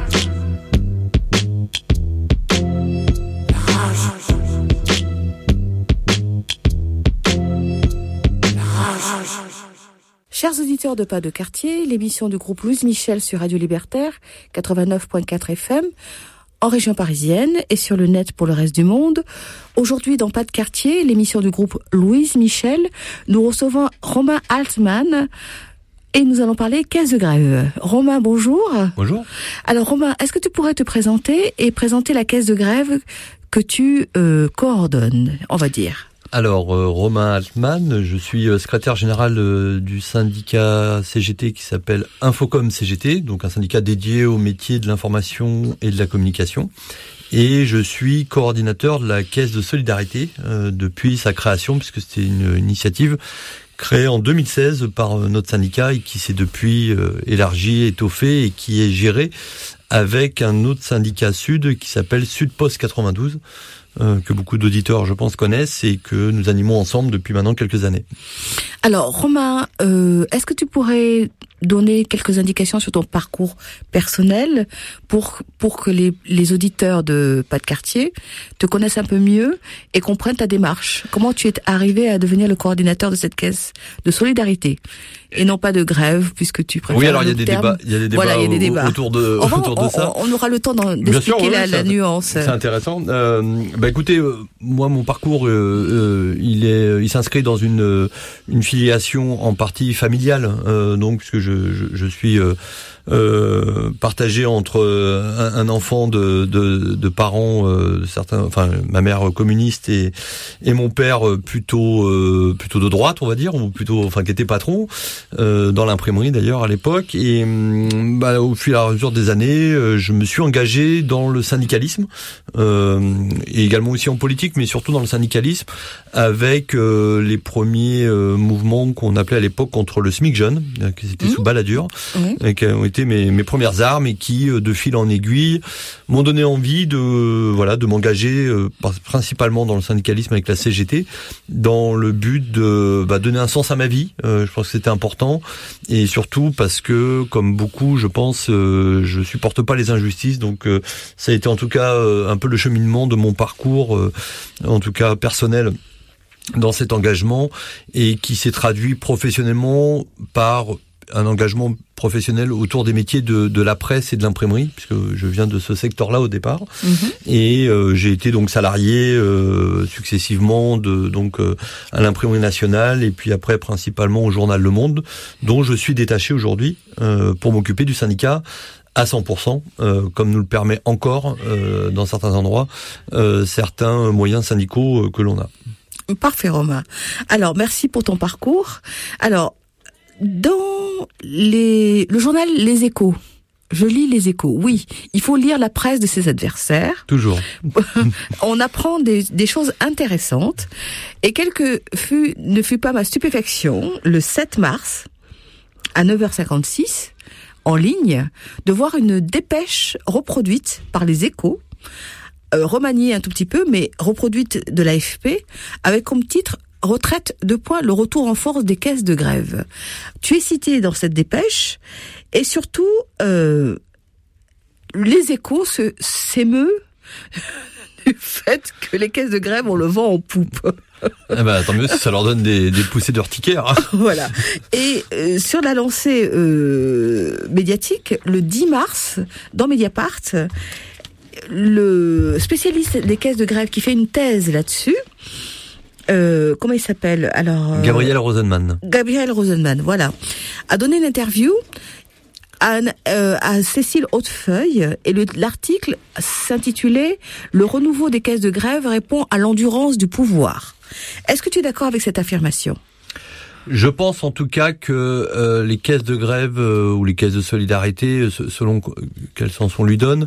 Chers auditeurs de Pas de Quartier, l'émission du groupe Louise Michel sur Radio Libertaire, 89.4 FM, en région parisienne et sur le net pour le reste du monde. Aujourd'hui, dans Pas de Quartier, l'émission du groupe Louise Michel, nous recevons Romain Altman et nous allons parler caisse de grève. Romain, bonjour. Bonjour. Alors Romain, est-ce que tu pourrais te présenter et présenter la caisse de grève que tu coordonnes, on va dire ? Alors, Romain Altman, je suis secrétaire général du syndicat CGT qui s'appelle Infocom CGT, donc un syndicat dédié au métier de l'information et de la communication. Et je suis coordinateur de la Caisse de solidarité depuis sa création, puisque c'était une initiative créée en 2016 par notre syndicat et qui s'est depuis élargi, étoffé et qui est gérée avec un autre syndicat sud qui s'appelle Sud-Post 92. Que beaucoup d'auditeurs, je pense, connaissent et que nous animons ensemble depuis maintenant quelques années. Alors, Romain, est-ce que tu pourrais donner quelques indications sur ton parcours personnel pour que les auditeurs de Pas de Quartier te connaissent un peu mieux et comprennent ta démarche? Comment tu es arrivé à devenir le coordinateur de cette caisse de solidarité et non pas de grève, puisque tu préfères. Oui, alors il y a des débats, voilà, il y a des débats autour de ça. On aura le temps d'expliquer la nuance. C'est intéressant. Écoutez, moi mon parcours, il s'inscrit dans une filiation en partie familiale, donc puisque je suis partagé entre un enfant de parents certains, enfin ma mère communiste et mon père plutôt de droite, on va dire, ou plutôt qui était patron dans l'imprimerie d'ailleurs à l'époque. Et au fur et à mesure des années, je me suis engagé dans le syndicalisme et également aussi en politique, mais surtout dans le syndicalisme avec les premiers mouvements qu'on appelait à l'époque contre le SMIC jeune, qui étaient sous Balladur, qui ont été mes premières armes et qui, de fil en aiguille, m'ont donné envie de m'engager principalement dans le syndicalisme avec la CGT, dans le but de donner un sens à ma vie. Je pense que c'était important, et surtout parce que, comme beaucoup, je pense, je supporte pas les injustices, donc ça a été en tout cas un peu le cheminement de mon parcours, en tout cas personnel, dans cet engagement, et qui s'est traduit professionnellement par un engagement professionnel autour des métiers de la presse et de l'imprimerie, puisque je viens de ce secteur-là au départ. Et j'ai été donc salarié successivement à l'imprimerie nationale et puis après principalement au journal Le Monde, dont je suis détaché aujourd'hui pour m'occuper du syndicat à 100%, comme nous le permet encore dans certains endroits certains moyens syndicaux que l'on a. Parfait, Romain. Alors, merci pour ton parcours. Alors, dans le journal Les Échos, je lis Les Échos, oui, il faut lire la presse de ses adversaires. Toujours. On apprend des choses intéressantes. Et ne fut pas ma stupéfaction, le 7 mars, à 9h56, en ligne, de voir une dépêche reproduite par Les Échos, remaniée un tout petit peu, mais reproduite de l'AFP, avec comme titre « Retraite, le retour en force des caisses de grève ». Tu es cité dans cette dépêche, et surtout, Les Échos s'émeut du fait que les caisses de grève, on le vend en poupe. Tant mieux si ça leur donne des poussées d'urticaire. Hein. Voilà. Et sur la lancée médiatique, le 10 mars, dans Mediapart, le spécialiste des caisses de grève qui fait une thèse là-dessus, comment il s'appelle alors Gabriel Rosenman. Gabriel Rosenman, voilà, a donné une interview à Cécile Hautefeuille, et l'article s'intitulait « Le renouveau des caisses de grève répond à l'endurance du pouvoir ». Est-ce que tu es d'accord avec cette affirmation ? Je pense en tout cas que les caisses de grève ou les caisses de solidarité, selon quel sens on lui donne,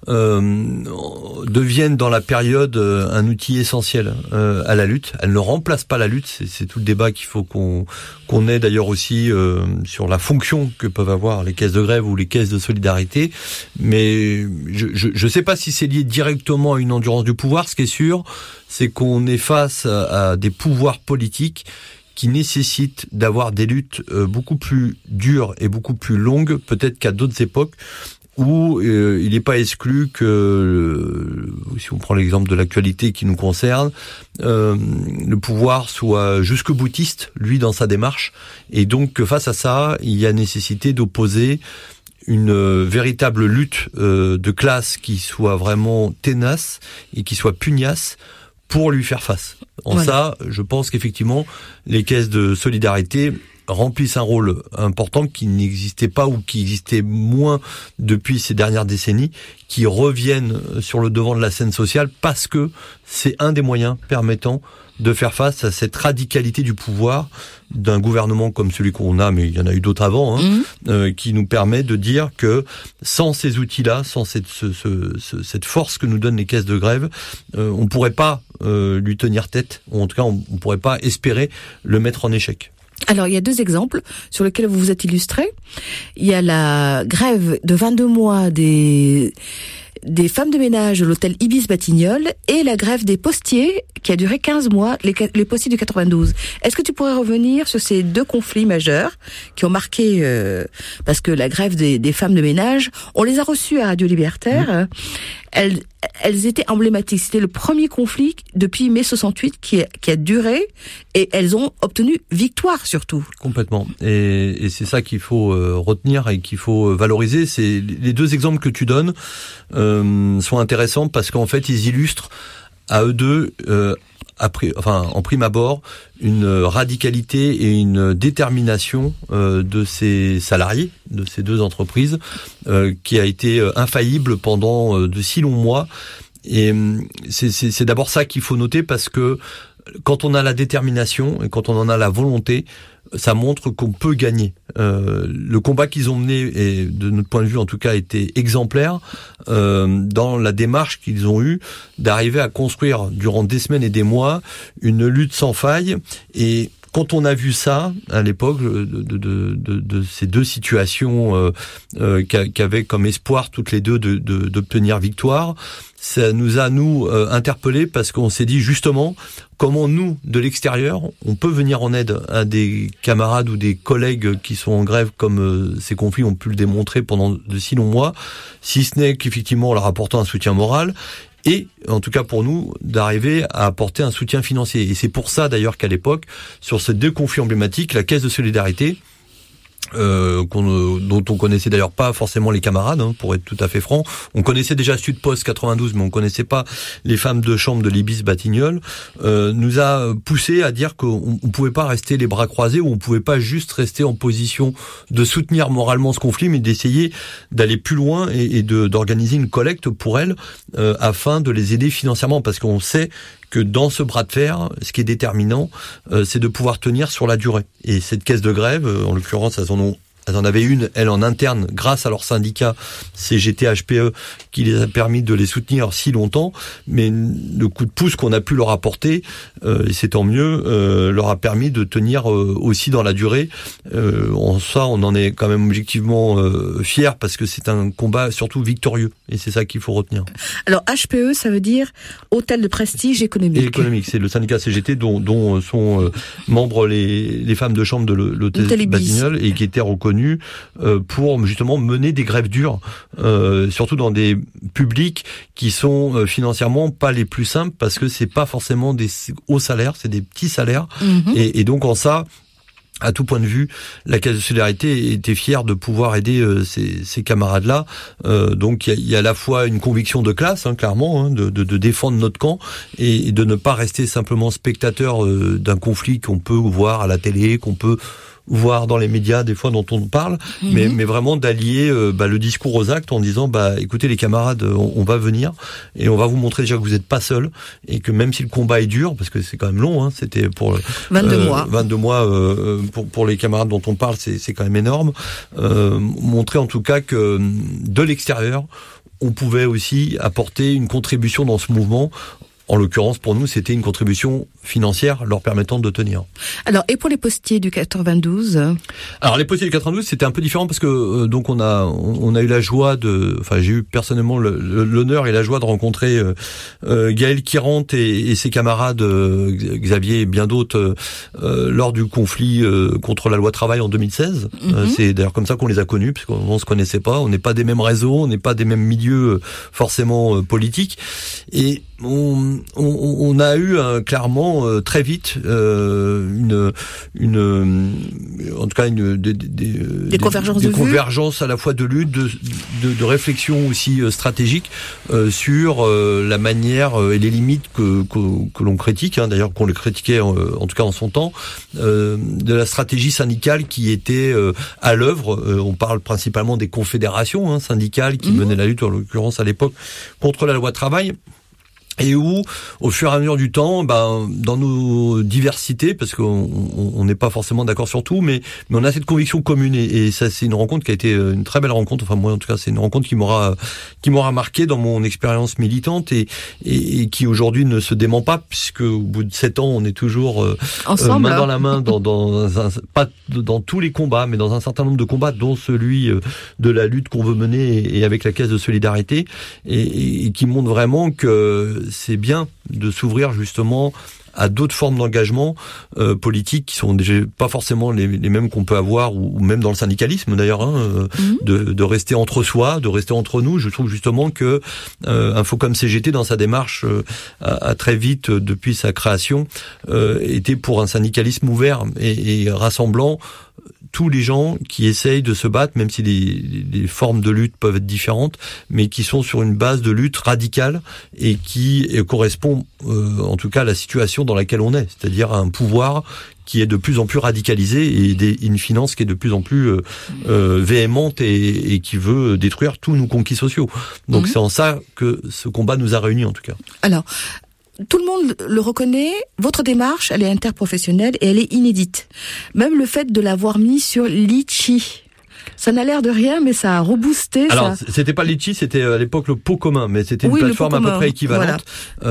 deviennent dans la période un outil essentiel à la lutte. Elles ne remplacent pas la lutte, c'est tout le débat qu'il faut qu'on ait d'ailleurs aussi sur la fonction que peuvent avoir les caisses de grève ou les caisses de solidarité. Mais je sais pas si c'est lié directement à une endurance du pouvoir. Ce qui est sûr, c'est qu'on est face à des pouvoirs politiques qui nécessitent d'avoir des luttes beaucoup plus dures et beaucoup plus longues, peut-être qu'à d'autres époques, où il n'est pas exclu que, si on prend l'exemple de l'actualité qui nous concerne, le pouvoir soit jusque-boutiste, lui, dans sa démarche, et donc face à ça, il y a nécessité d'opposer une véritable lutte de classe qui soit vraiment tenace et qui soit pugnace pour lui faire face. En ça, je pense qu'effectivement, les caisses de solidarité remplissent un rôle important qui n'existait pas ou qui existait moins depuis ces dernières décennies, qui reviennent sur le devant de la scène sociale parce que c'est un des moyens permettant de faire face à cette radicalité du pouvoir d'un gouvernement comme celui qu'on a, mais il y en a eu d'autres avant, qui nous permet de dire que sans ces outils-là, sans cette force que nous donnent les caisses de grève, on pourrait pas lui tenir tête, ou en tout cas on pourrait pas espérer le mettre en échec. Alors, il y a 2 exemples sur lesquels vous vous êtes illustrés. Il y a la grève de 22 mois des femmes de ménage de l'hôtel Ibis Batignolles et la grève des postiers qui a duré 15 mois, les postiers du 92. Est-ce que tu pourrais revenir sur ces 2 conflits majeurs qui ont marqué, parce que la grève des femmes de ménage, on les a reçues à Radio Libertaire, elles étaient emblématiques. C'était le premier conflit depuis mai 68 qui a duré et elles ont obtenu victoire surtout. Complètement. Et c'est ça qu'il faut retenir et qu'il faut valoriser. C'est les 2 exemples que tu donnes sont intéressants parce qu'en fait ils illustrent à eux deux, en prime abord, une radicalité et une détermination de ces salariés, de ces 2 entreprises, qui a été infaillible pendant de si longs mois. Et c'est d'abord ça qu'il faut noter parce que quand on a la détermination et quand on en a la volonté, ça montre qu'on peut gagner. Le combat qu'ils ont mené, et de notre point de vue en tout cas, était exemplaire dans la démarche qu'ils ont eue d'arriver à construire durant des semaines et des mois une lutte sans faille. Et quand on a vu ça à l'époque de ces 2 situations qu'avaient comme espoir toutes les 2 d'obtenir victoire, ça nous a interpellés parce qu'on s'est dit justement comment nous de l'extérieur on peut venir en aide à des camarades ou des collègues qui sont en grève comme ces conflits ont pu le démontrer pendant de si longs mois, si ce n'est qu'effectivement en leur apportant un soutien moral. Et, en tout cas pour nous, d'arriver à apporter un soutien financier. Et c'est pour ça d'ailleurs qu'à l'époque, sur ces 2 conflits emblématiques, la Caisse de solidarité, dont on connaissait d'ailleurs pas forcément les camarades, pour être tout à fait franc. On connaissait déjà Sud Post 92, mais on connaissait pas les femmes de chambre de l'Ibis Batignolles, nous a poussé à dire qu'on pouvait pas rester les bras croisés, ou on pouvait pas juste rester en position de soutenir moralement ce conflit, mais d'essayer d'aller plus loin et d'organiser une collecte pour elles, afin de les aider financièrement, parce qu'on sait que dans ce bras de fer, ce qui est déterminant, c'est de pouvoir tenir sur la durée. Et cette caisse de grève, en l'occurrence, elles en avaient une, elle en interne, grâce à leur syndicat CGT-HPE, qui les a permis de les soutenir si longtemps. Mais le coup de pouce qu'on a pu leur apporter, et c'est tant mieux, leur a permis de tenir aussi dans la durée. En ça, on en est quand même objectivement fiers, parce que c'est un combat surtout victorieux. Et c'est ça qu'il faut retenir. Alors HPE, ça veut dire Hôtel de Prestige Économique. Et économique, c'est le syndicat CGT dont sont membres les femmes de chambre de l'hôtel Batignolles, et qui étaient reconnus pour justement mener des grèves dures, surtout dans des publics qui sont financièrement pas les plus simples, parce que c'est pas forcément des hauts salaires, c'est des petits salaires, et donc en ça, à tout point de vue, la Caisse de solidarité était fière de pouvoir aider ces camarades-là. Donc il y a à la fois une conviction de classe, clairement, de défendre notre camp, et de ne pas rester simplement spectateur d'un conflit qu'on peut voir à la télé, qu'on peut voire dans les médias des fois dont on parle, mais vraiment d'allier le discours aux actes en disant écoutez les camarades, on va venir et on va vous montrer déjà que vous n'êtes pas seuls et que même si le combat est dur, parce que c'est quand même long, c'était pour 22 mois pour les camarades dont on parle, c'est quand même énorme. Montrer en tout cas que de l'extérieur, on pouvait aussi apporter une contribution dans ce mouvement. En l'occurrence, pour nous, c'était une contribution financière leur permettant de tenir. Alors, et pour les postiers du 92 ? Alors, les postiers du 92, c'était un peu différent parce que donc on a eu la joie j'ai eu personnellement l'honneur et la joie de rencontrer Gaël Kirant et ses camarades Xavier et bien d'autres lors du conflit contre la loi travail en 2016. C'est d'ailleurs comme ça qu'on les a connus, parce qu'on se connaissait pas. On n'est pas des mêmes réseaux, on n'est pas des mêmes milieux forcément politiques, et on a eu clairement très vite des convergences à la fois de lutte, de réflexion aussi stratégique sur la manière et les limites que l'on critique, d'ailleurs qu'on le critiquait en tout cas en son temps, de la stratégie syndicale qui était à l'œuvre. On parle principalement des confédérations syndicales qui menaient la lutte, en l'occurrence à l'époque, contre la loi travail. Et où, au fur et à mesure du temps, dans nos diversités, parce qu'on n'est pas forcément d'accord sur tout, mais on a cette conviction commune, et ça, c'est une rencontre qui a été une très belle rencontre. Enfin, moi, en tout cas, c'est une rencontre qui m'aura marqué dans mon expérience militante et qui aujourd'hui ne se dément pas, puisque au bout de 7 ans, on est toujours ensemble, main dans la main, pas dans tous les combats, mais dans un certain nombre de combats, dont celui de la lutte qu'on veut mener et avec la Caisse de solidarité, et qui montre vraiment que c'est bien de s'ouvrir justement à d'autres formes d'engagement politique qui sont déjà pas forcément les mêmes qu'on peut avoir, ou même dans le syndicalisme d'ailleurs, de rester entre soi, de rester entre nous. Je trouve justement que Infocom CGT, dans sa démarche, a très vite, depuis sa création, été pour un syndicalisme ouvert et rassemblant tous les gens qui essayent de se battre, même si les formes de lutte peuvent être différentes, mais qui sont sur une base de lutte radicale et qui correspond en tout cas à la situation dans laquelle on est, c'est-à-dire à un pouvoir qui est de plus en plus radicalisé et une finance qui est de plus en plus véhémente et qui veut détruire tous nos conquis sociaux. Donc c'est en ça que ce combat nous a réunis, en tout cas. Alors, tout le monde le reconnaît, votre démarche, elle est interprofessionnelle et elle est inédite. Même le fait de l'avoir mis sur Litchi, ça n'a l'air de rien, mais ça a reboosté. Alors, c'était pas Litchi, c'était à l'époque le pot commun, mais c'était une plateforme à peu près équivalente.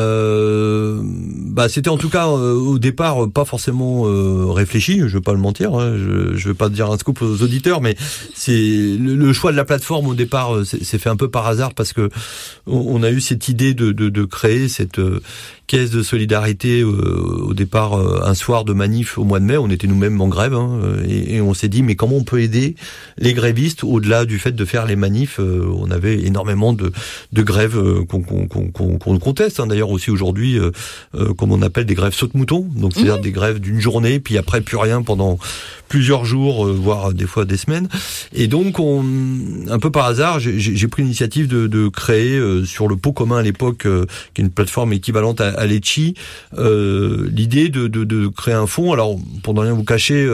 Voilà. C'était en tout cas au départ pas forcément réfléchi, je vais pas le mentir, je vais pas dire un scoop aux auditeurs, mais c'est le choix de la plateforme au départ c'est fait un peu par hasard, parce que on a eu cette idée de créer cette caisse de solidarité au départ un soir de manif au mois de mai. On était nous-mêmes en grève, et on s'est dit mais comment on peut aider les grévistes au-delà du fait de faire les manifs. On avait énormément de grèves qu'on conteste, d'ailleurs aussi aujourd'hui, comme on appelle des grèves saute-mouton, donc c'est-à-dire des grèves d'une journée puis après plus rien pendant plusieurs jours, voire des fois des semaines. Et donc un peu par hasard, j'ai pris l'initiative de créer sur le pot commun à l'époque, qui est une plateforme équivalente à Litchi, l'idée de créer un fonds. Alors pour ne rien vous cacher,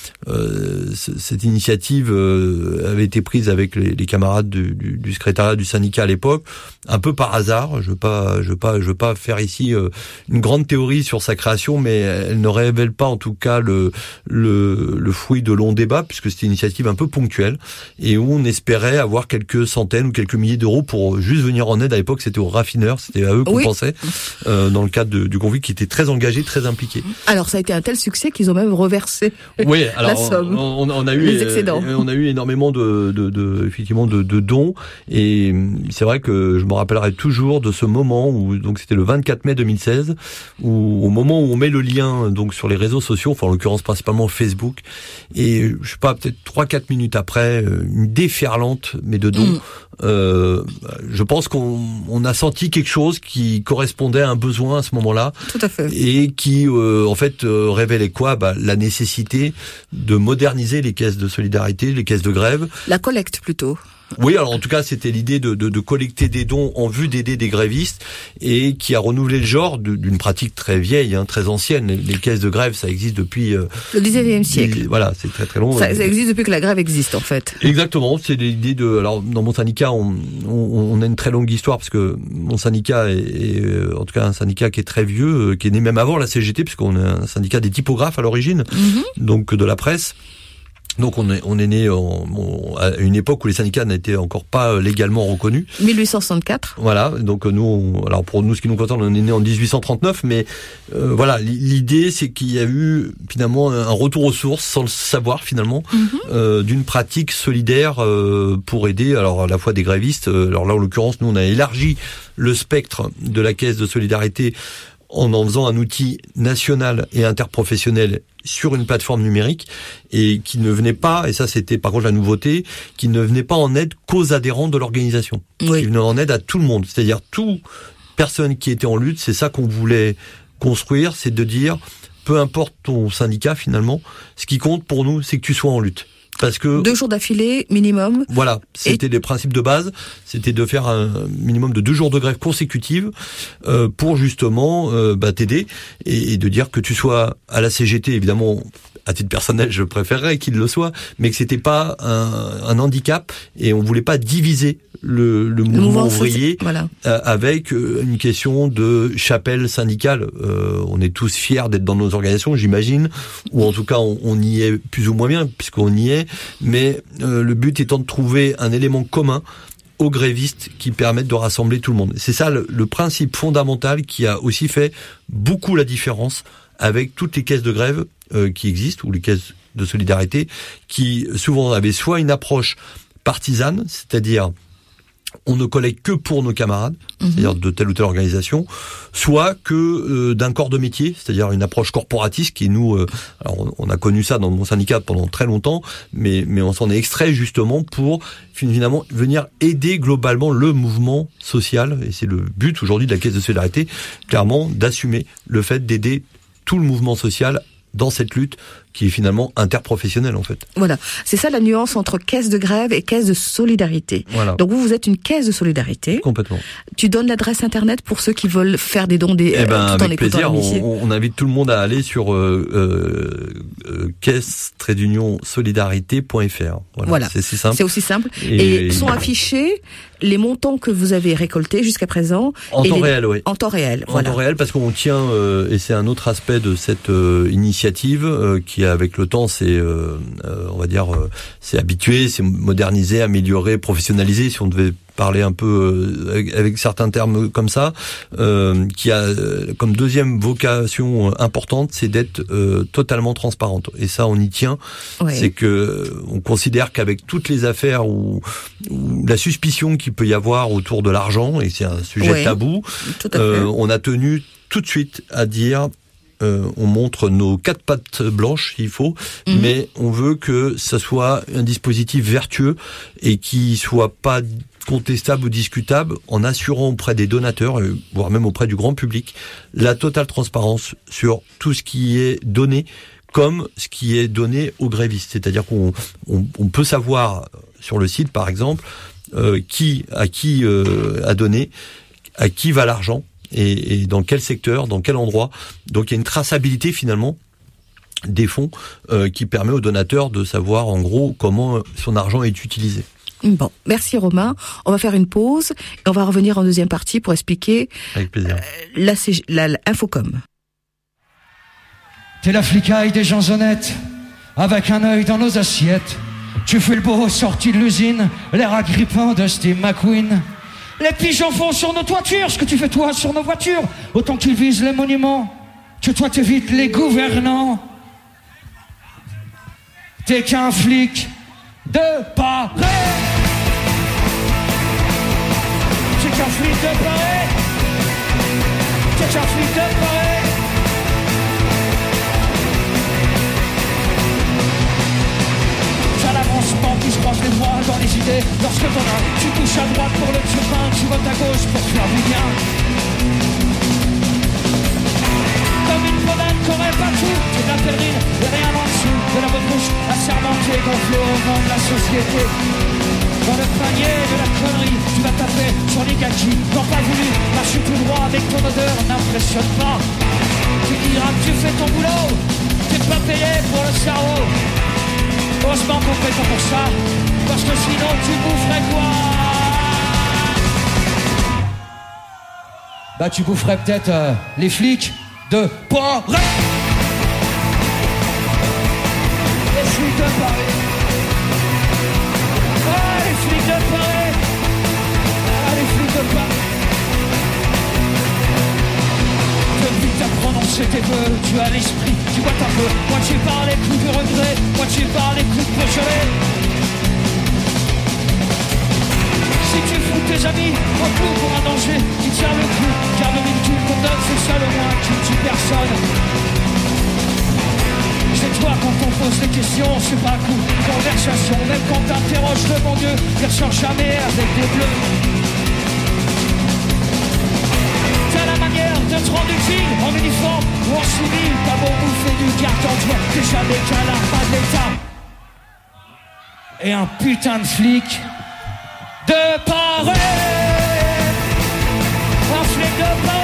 cette initiative avait été prise avec les camarades du secrétariat du syndicat à l'époque, un peu par hasard. Je veux pas faire ici une grande théorie sur sa création, mais elle ne révèle pas en tout cas le fruit de longs débats, puisque c'était une initiative un peu ponctuelle et où on espérait avoir quelques centaines ou quelques milliers d'euros pour juste venir en aide. À l'époque, c'était aux raffineurs, c'était à eux qu'on pensait, dans le cadre du conflit, qui était très engagé, très impliqué. Alors ça a été un tel succès qu'ils ont même reversé la somme. On a eu les excédents. On a eu énormément effectivement de dons, et c'est vrai que je me rappellerai toujours de ce moment où, donc c'était le 24 mai 2016, où au moment où on met le lien donc sur les réseaux sociaux, enfin en l'occurrence principalement Facebook, et je sais pas, peut-être 3-4 minutes après, une déferlante mais de dons. Je pense qu'on a senti quelque chose qui correspondait à un besoin à ce moment-là. Tout à fait. Et qui en fait révélait quoi ? La nécessité de moderniser les caisses de solidarité, les caisses de grève. La collecte plutôt. Oui, alors en tout cas, c'était l'idée de collecter des dons en vue d'aider des grévistes et qui a renouvelé le genre d'une pratique très vieille, très ancienne. Les caisses de grève, ça existe depuis... le 19e siècle. Voilà, c'est très très long. Ça existe depuis que la grève existe, en fait. Exactement, c'est l'idée de... Alors, dans mon syndicat, on a une très longue histoire parce que mon syndicat est en tout cas un syndicat qui est très vieux, qui est né même avant la CGT, puisqu'on est un syndicat des typographes à l'origine, donc de la presse. Donc on est né à une époque où les syndicats n'étaient encore pas légalement reconnus. 1864. Voilà, donc alors pour nous, ce qui nous concerne, on est né en 1839, mais voilà, l'idée c'est qu'il y a eu finalement un retour aux sources, sans le savoir finalement, d'une pratique solidaire pour aider, alors à la fois des grévistes. Alors là, en l'occurrence, nous on a élargi le spectre de la caisse de solidarité en faisant un outil national et interprofessionnel sur une plateforme numérique et qui ne venait pas, et ça c'était par contre la nouveauté, qui ne venait pas en aide qu'aux adhérents de l'organisation. Oui. Il venait en aide à tout le monde, c'est-à-dire toute personne qui était en lutte. C'est ça qu'on voulait construire, c'est de dire, peu importe ton syndicat finalement, ce qui compte pour nous, c'est que tu sois en lutte. Parce que 2 jours d'affilée, minimum. Voilà, c'était les principes de base, c'était de faire un minimum de 2 jours de grève consécutive pour justement t'aider et de dire que tu sois à la CGT, évidemment, à titre personnel, je préférerais qu'il le soit, mais que c'était pas un handicap et on voulait pas diviser le mouvement ouvrier avec une question de chapelle syndicale. On est tous fiers d'être dans nos organisations, j'imagine, ou en tout cas on y est plus ou moins bien puisqu'on y est, mais le but étant de trouver un élément commun aux grévistes qui permettent de rassembler tout le monde. C'est ça le principe fondamental qui a aussi fait beaucoup la différence avec toutes les caisses de grève qui existent, ou les caisses de solidarité, qui souvent avaient soit une approche partisane, c'est-à-dire on ne collecte que pour nos camarades, c'est-à-dire de telle ou telle organisation, soit que d'un corps de métier, c'est-à-dire une approche corporatiste qui nous... alors on a connu ça dans mon syndicat pendant très longtemps, mais on s'en est extrait justement pour finalement venir aider globalement le mouvement social, et c'est le but aujourd'hui de la Caisse de solidarité, clairement d'assumer le fait d'aider tout le mouvement social dans cette lutte qui est finalement interprofessionnelle en fait. Voilà, c'est ça la nuance entre caisse de grève et caisse de solidarité. Voilà. Donc vous êtes une caisse de solidarité. Complètement. Tu donnes l'adresse internet pour ceux qui veulent faire des dons tout en écoutant l'émission. On invite tout le monde à aller sur caisse-solidarité.fr. Voilà. C'est si simple. C'est aussi simple. Et sont affichés les montants que vous avez récoltés jusqu'à présent. En temps réel, oui. En temps réel, voilà. En temps réel, parce qu'on tient, et c'est un autre aspect de cette initiative qui avec le temps c'est on va dire c'est habitué, c'est modernisé, amélioré, professionnalisé si on devait parler un peu avec certains termes comme ça, qui a comme deuxième vocation importante, c'est d'être totalement transparente. Et ça, on y tient. Oui. C'est que on considère qu'avec toutes les affaires où la suspicion qu'il peut y avoir autour de l'argent, et c'est un sujet tabou, tout à fait. on a tenu tout de suite à dire on montre nos 4 pattes blanches s'il faut, mais on veut que ça soit un dispositif vertueux et qui soit pas contestable ou discutable, en assurant auprès des donateurs, voire même auprès du grand public, la totale transparence sur tout ce qui est donné, comme ce qui est donné aux grévistes. C'est-à-dire qu'on peut savoir sur le site, par exemple, qui a donné, à qui va l'argent, et dans quel secteur, dans quel endroit. Donc il y a une traçabilité finalement des fonds qui permet aux donateurs de savoir en gros comment son argent est utilisé. Bon, merci Romain. On va faire une pause et on va revenir en deuxième partie pour expliquer avec plaisir. Infocom. T'es la flicaille des gens honnêtes, avec un œil dans nos assiettes. Tu fais le beau sorti de l'usine, l'air agrippant de Steve McQueen. Les pigeons font sur nos toitures ce que tu fais toi sur nos voitures. Autant qu'ils visent les monuments, que toi t'évites les gouvernants. T'es qu'un flic de Paris. T'es qu'un flic de Paris. T'es qu'un flic de Paris. T'as l'avancement qui se croise les bras dans les idées. Lorsque t'en as, tu touches à droite pour le turpin, tu votes à gauche pour faire du bien. Comme une banane qu'aurait pas tout, c'est de la pèlerine et rien en dessous. De la bonne bouche assermentée gonflée au vent de la société. dans le panier de la connerie. Tu vas taper sur les gars qui n'ont pas voulu marcher tout droit avec ton odeur, n'impressionne pas. Tu diras que tu fais ton boulot, t'es pas payé pour le cerveau. Heureusement qu'on fait pas pour ça, parce que sinon tu boufferais quoi? Bah tu boufferais peut-être les flics de Paris. Les flics de Paris. Ah, les flics de Paris. Ah, les flics de Paris. Depuis que t'as prononcé tes vœux, tu as l'esprit qui boite un peu. Moitié par les coups du regret, moitié par les coups de Beaujolais. Si tu fous tes amis en clou pour un danger qui tient le coup, car le mille qu'on donne, c'est ça le moins qui ne tue personne. C'est toi quand on pose des questions, c'est pas un coup, conversation. Même quand t'interroges le bon Dieu, il ressort jamais avec des bleus. T'as la manière de te rendre utile en uniforme ou en civil. Pas beau bouffer du carton, toi, t'es jamais qu'à la fin de l'État. Et un putain de flic de Paris, un flic de Paris.